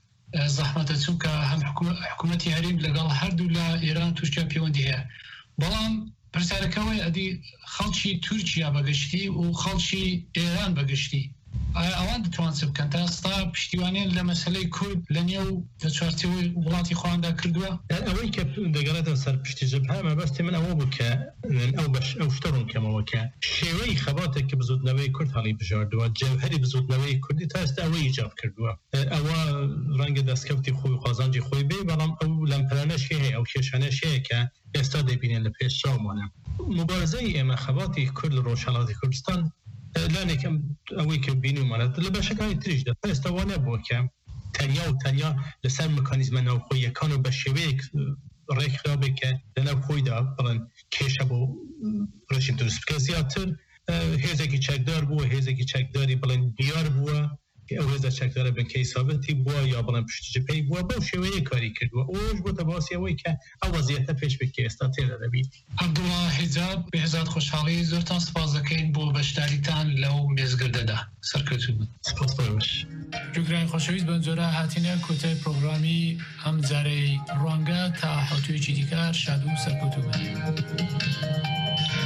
زەحمەتە چوون کە هەم حکوومەتی هەریم لەگەڵ هەردوو لە ئێران تووشکە پەیوەندی هەیە بەڵام پرسیارەکەوەی ئەدی خەڵکی تورکیا بەگشتی و خەڵکی ئێران بەگشتی ئایا ئەوان دەتوان چ بکەن تا ئێستا پشتیوانیان لە مەسەلەی کورد لە نێو لە چوارچێوەی وڵاتی خۆیاندا کردووە ئەوەی کە دەگەڕێتە سەر پشتی جەبهە مەبەستی من ئەوە بوو کە ئەو بەش ئەو شتە ڕوونکەمەوە کە شێوەی خەباتێکی بزوتنەوەی کورد هەڵی بژاردووە جەوهەری بزوتنەوەی کوردی تا ئێستا ئەوەی ایجاد کردووە ئەوە ڕەنگە دەستکەوتی خۆی خوازانجی خۆی بێ بەڵام ئەو لەمپەرانەش هەیە ئەو کێشانەش هەیە کە ئێستا دەبینێن لە پێشچاومانە مبارزەی ئێمە خەباتی کورد لە ڕۆژهەڵاتی کوردستان لانێکم ئەوەی کە بینیمانێت لە بەشەکانی تریشدا ئێستاوانە بووە کە تەنیا و تەنیا لەسەر مکانیزمە ناوخۆیەکان و بە شێوەیەک ڕێکخرابێک کە لە ناو خۆیدا بڵێن کێشە بۆ ڕژیم دروست بکە زیاتر هێزێکی چەکدار بووە هێزێکی چەکداری بڵێن دیار بووە ئەو هۆزە چەکدارە بنکەی سابەتی بووە یا بڵێن پشتیجە پێی بووە بەو شێوەیە کاری کردووە ئەوش بۆتە باسیەوەی کە ئەو وەزیەتە پێش بکە ئێستا تێدا دەبیت. عەبدوڵڵا حیجاب بێزاد خۆشحاڵی زۆرتان سپاس دەکەین بۆ بەشداریتان لەو مێزگردەدا سەرکەوتوو بن. سپاس بەش. جوگرانی خۆشەویست بەنجۆرە هاتینە کۆتای پرۆگرامی ئەم جارەی ڕوانگە تا هەوتوێکی دیکار شاد و سەرکەوتوو بن.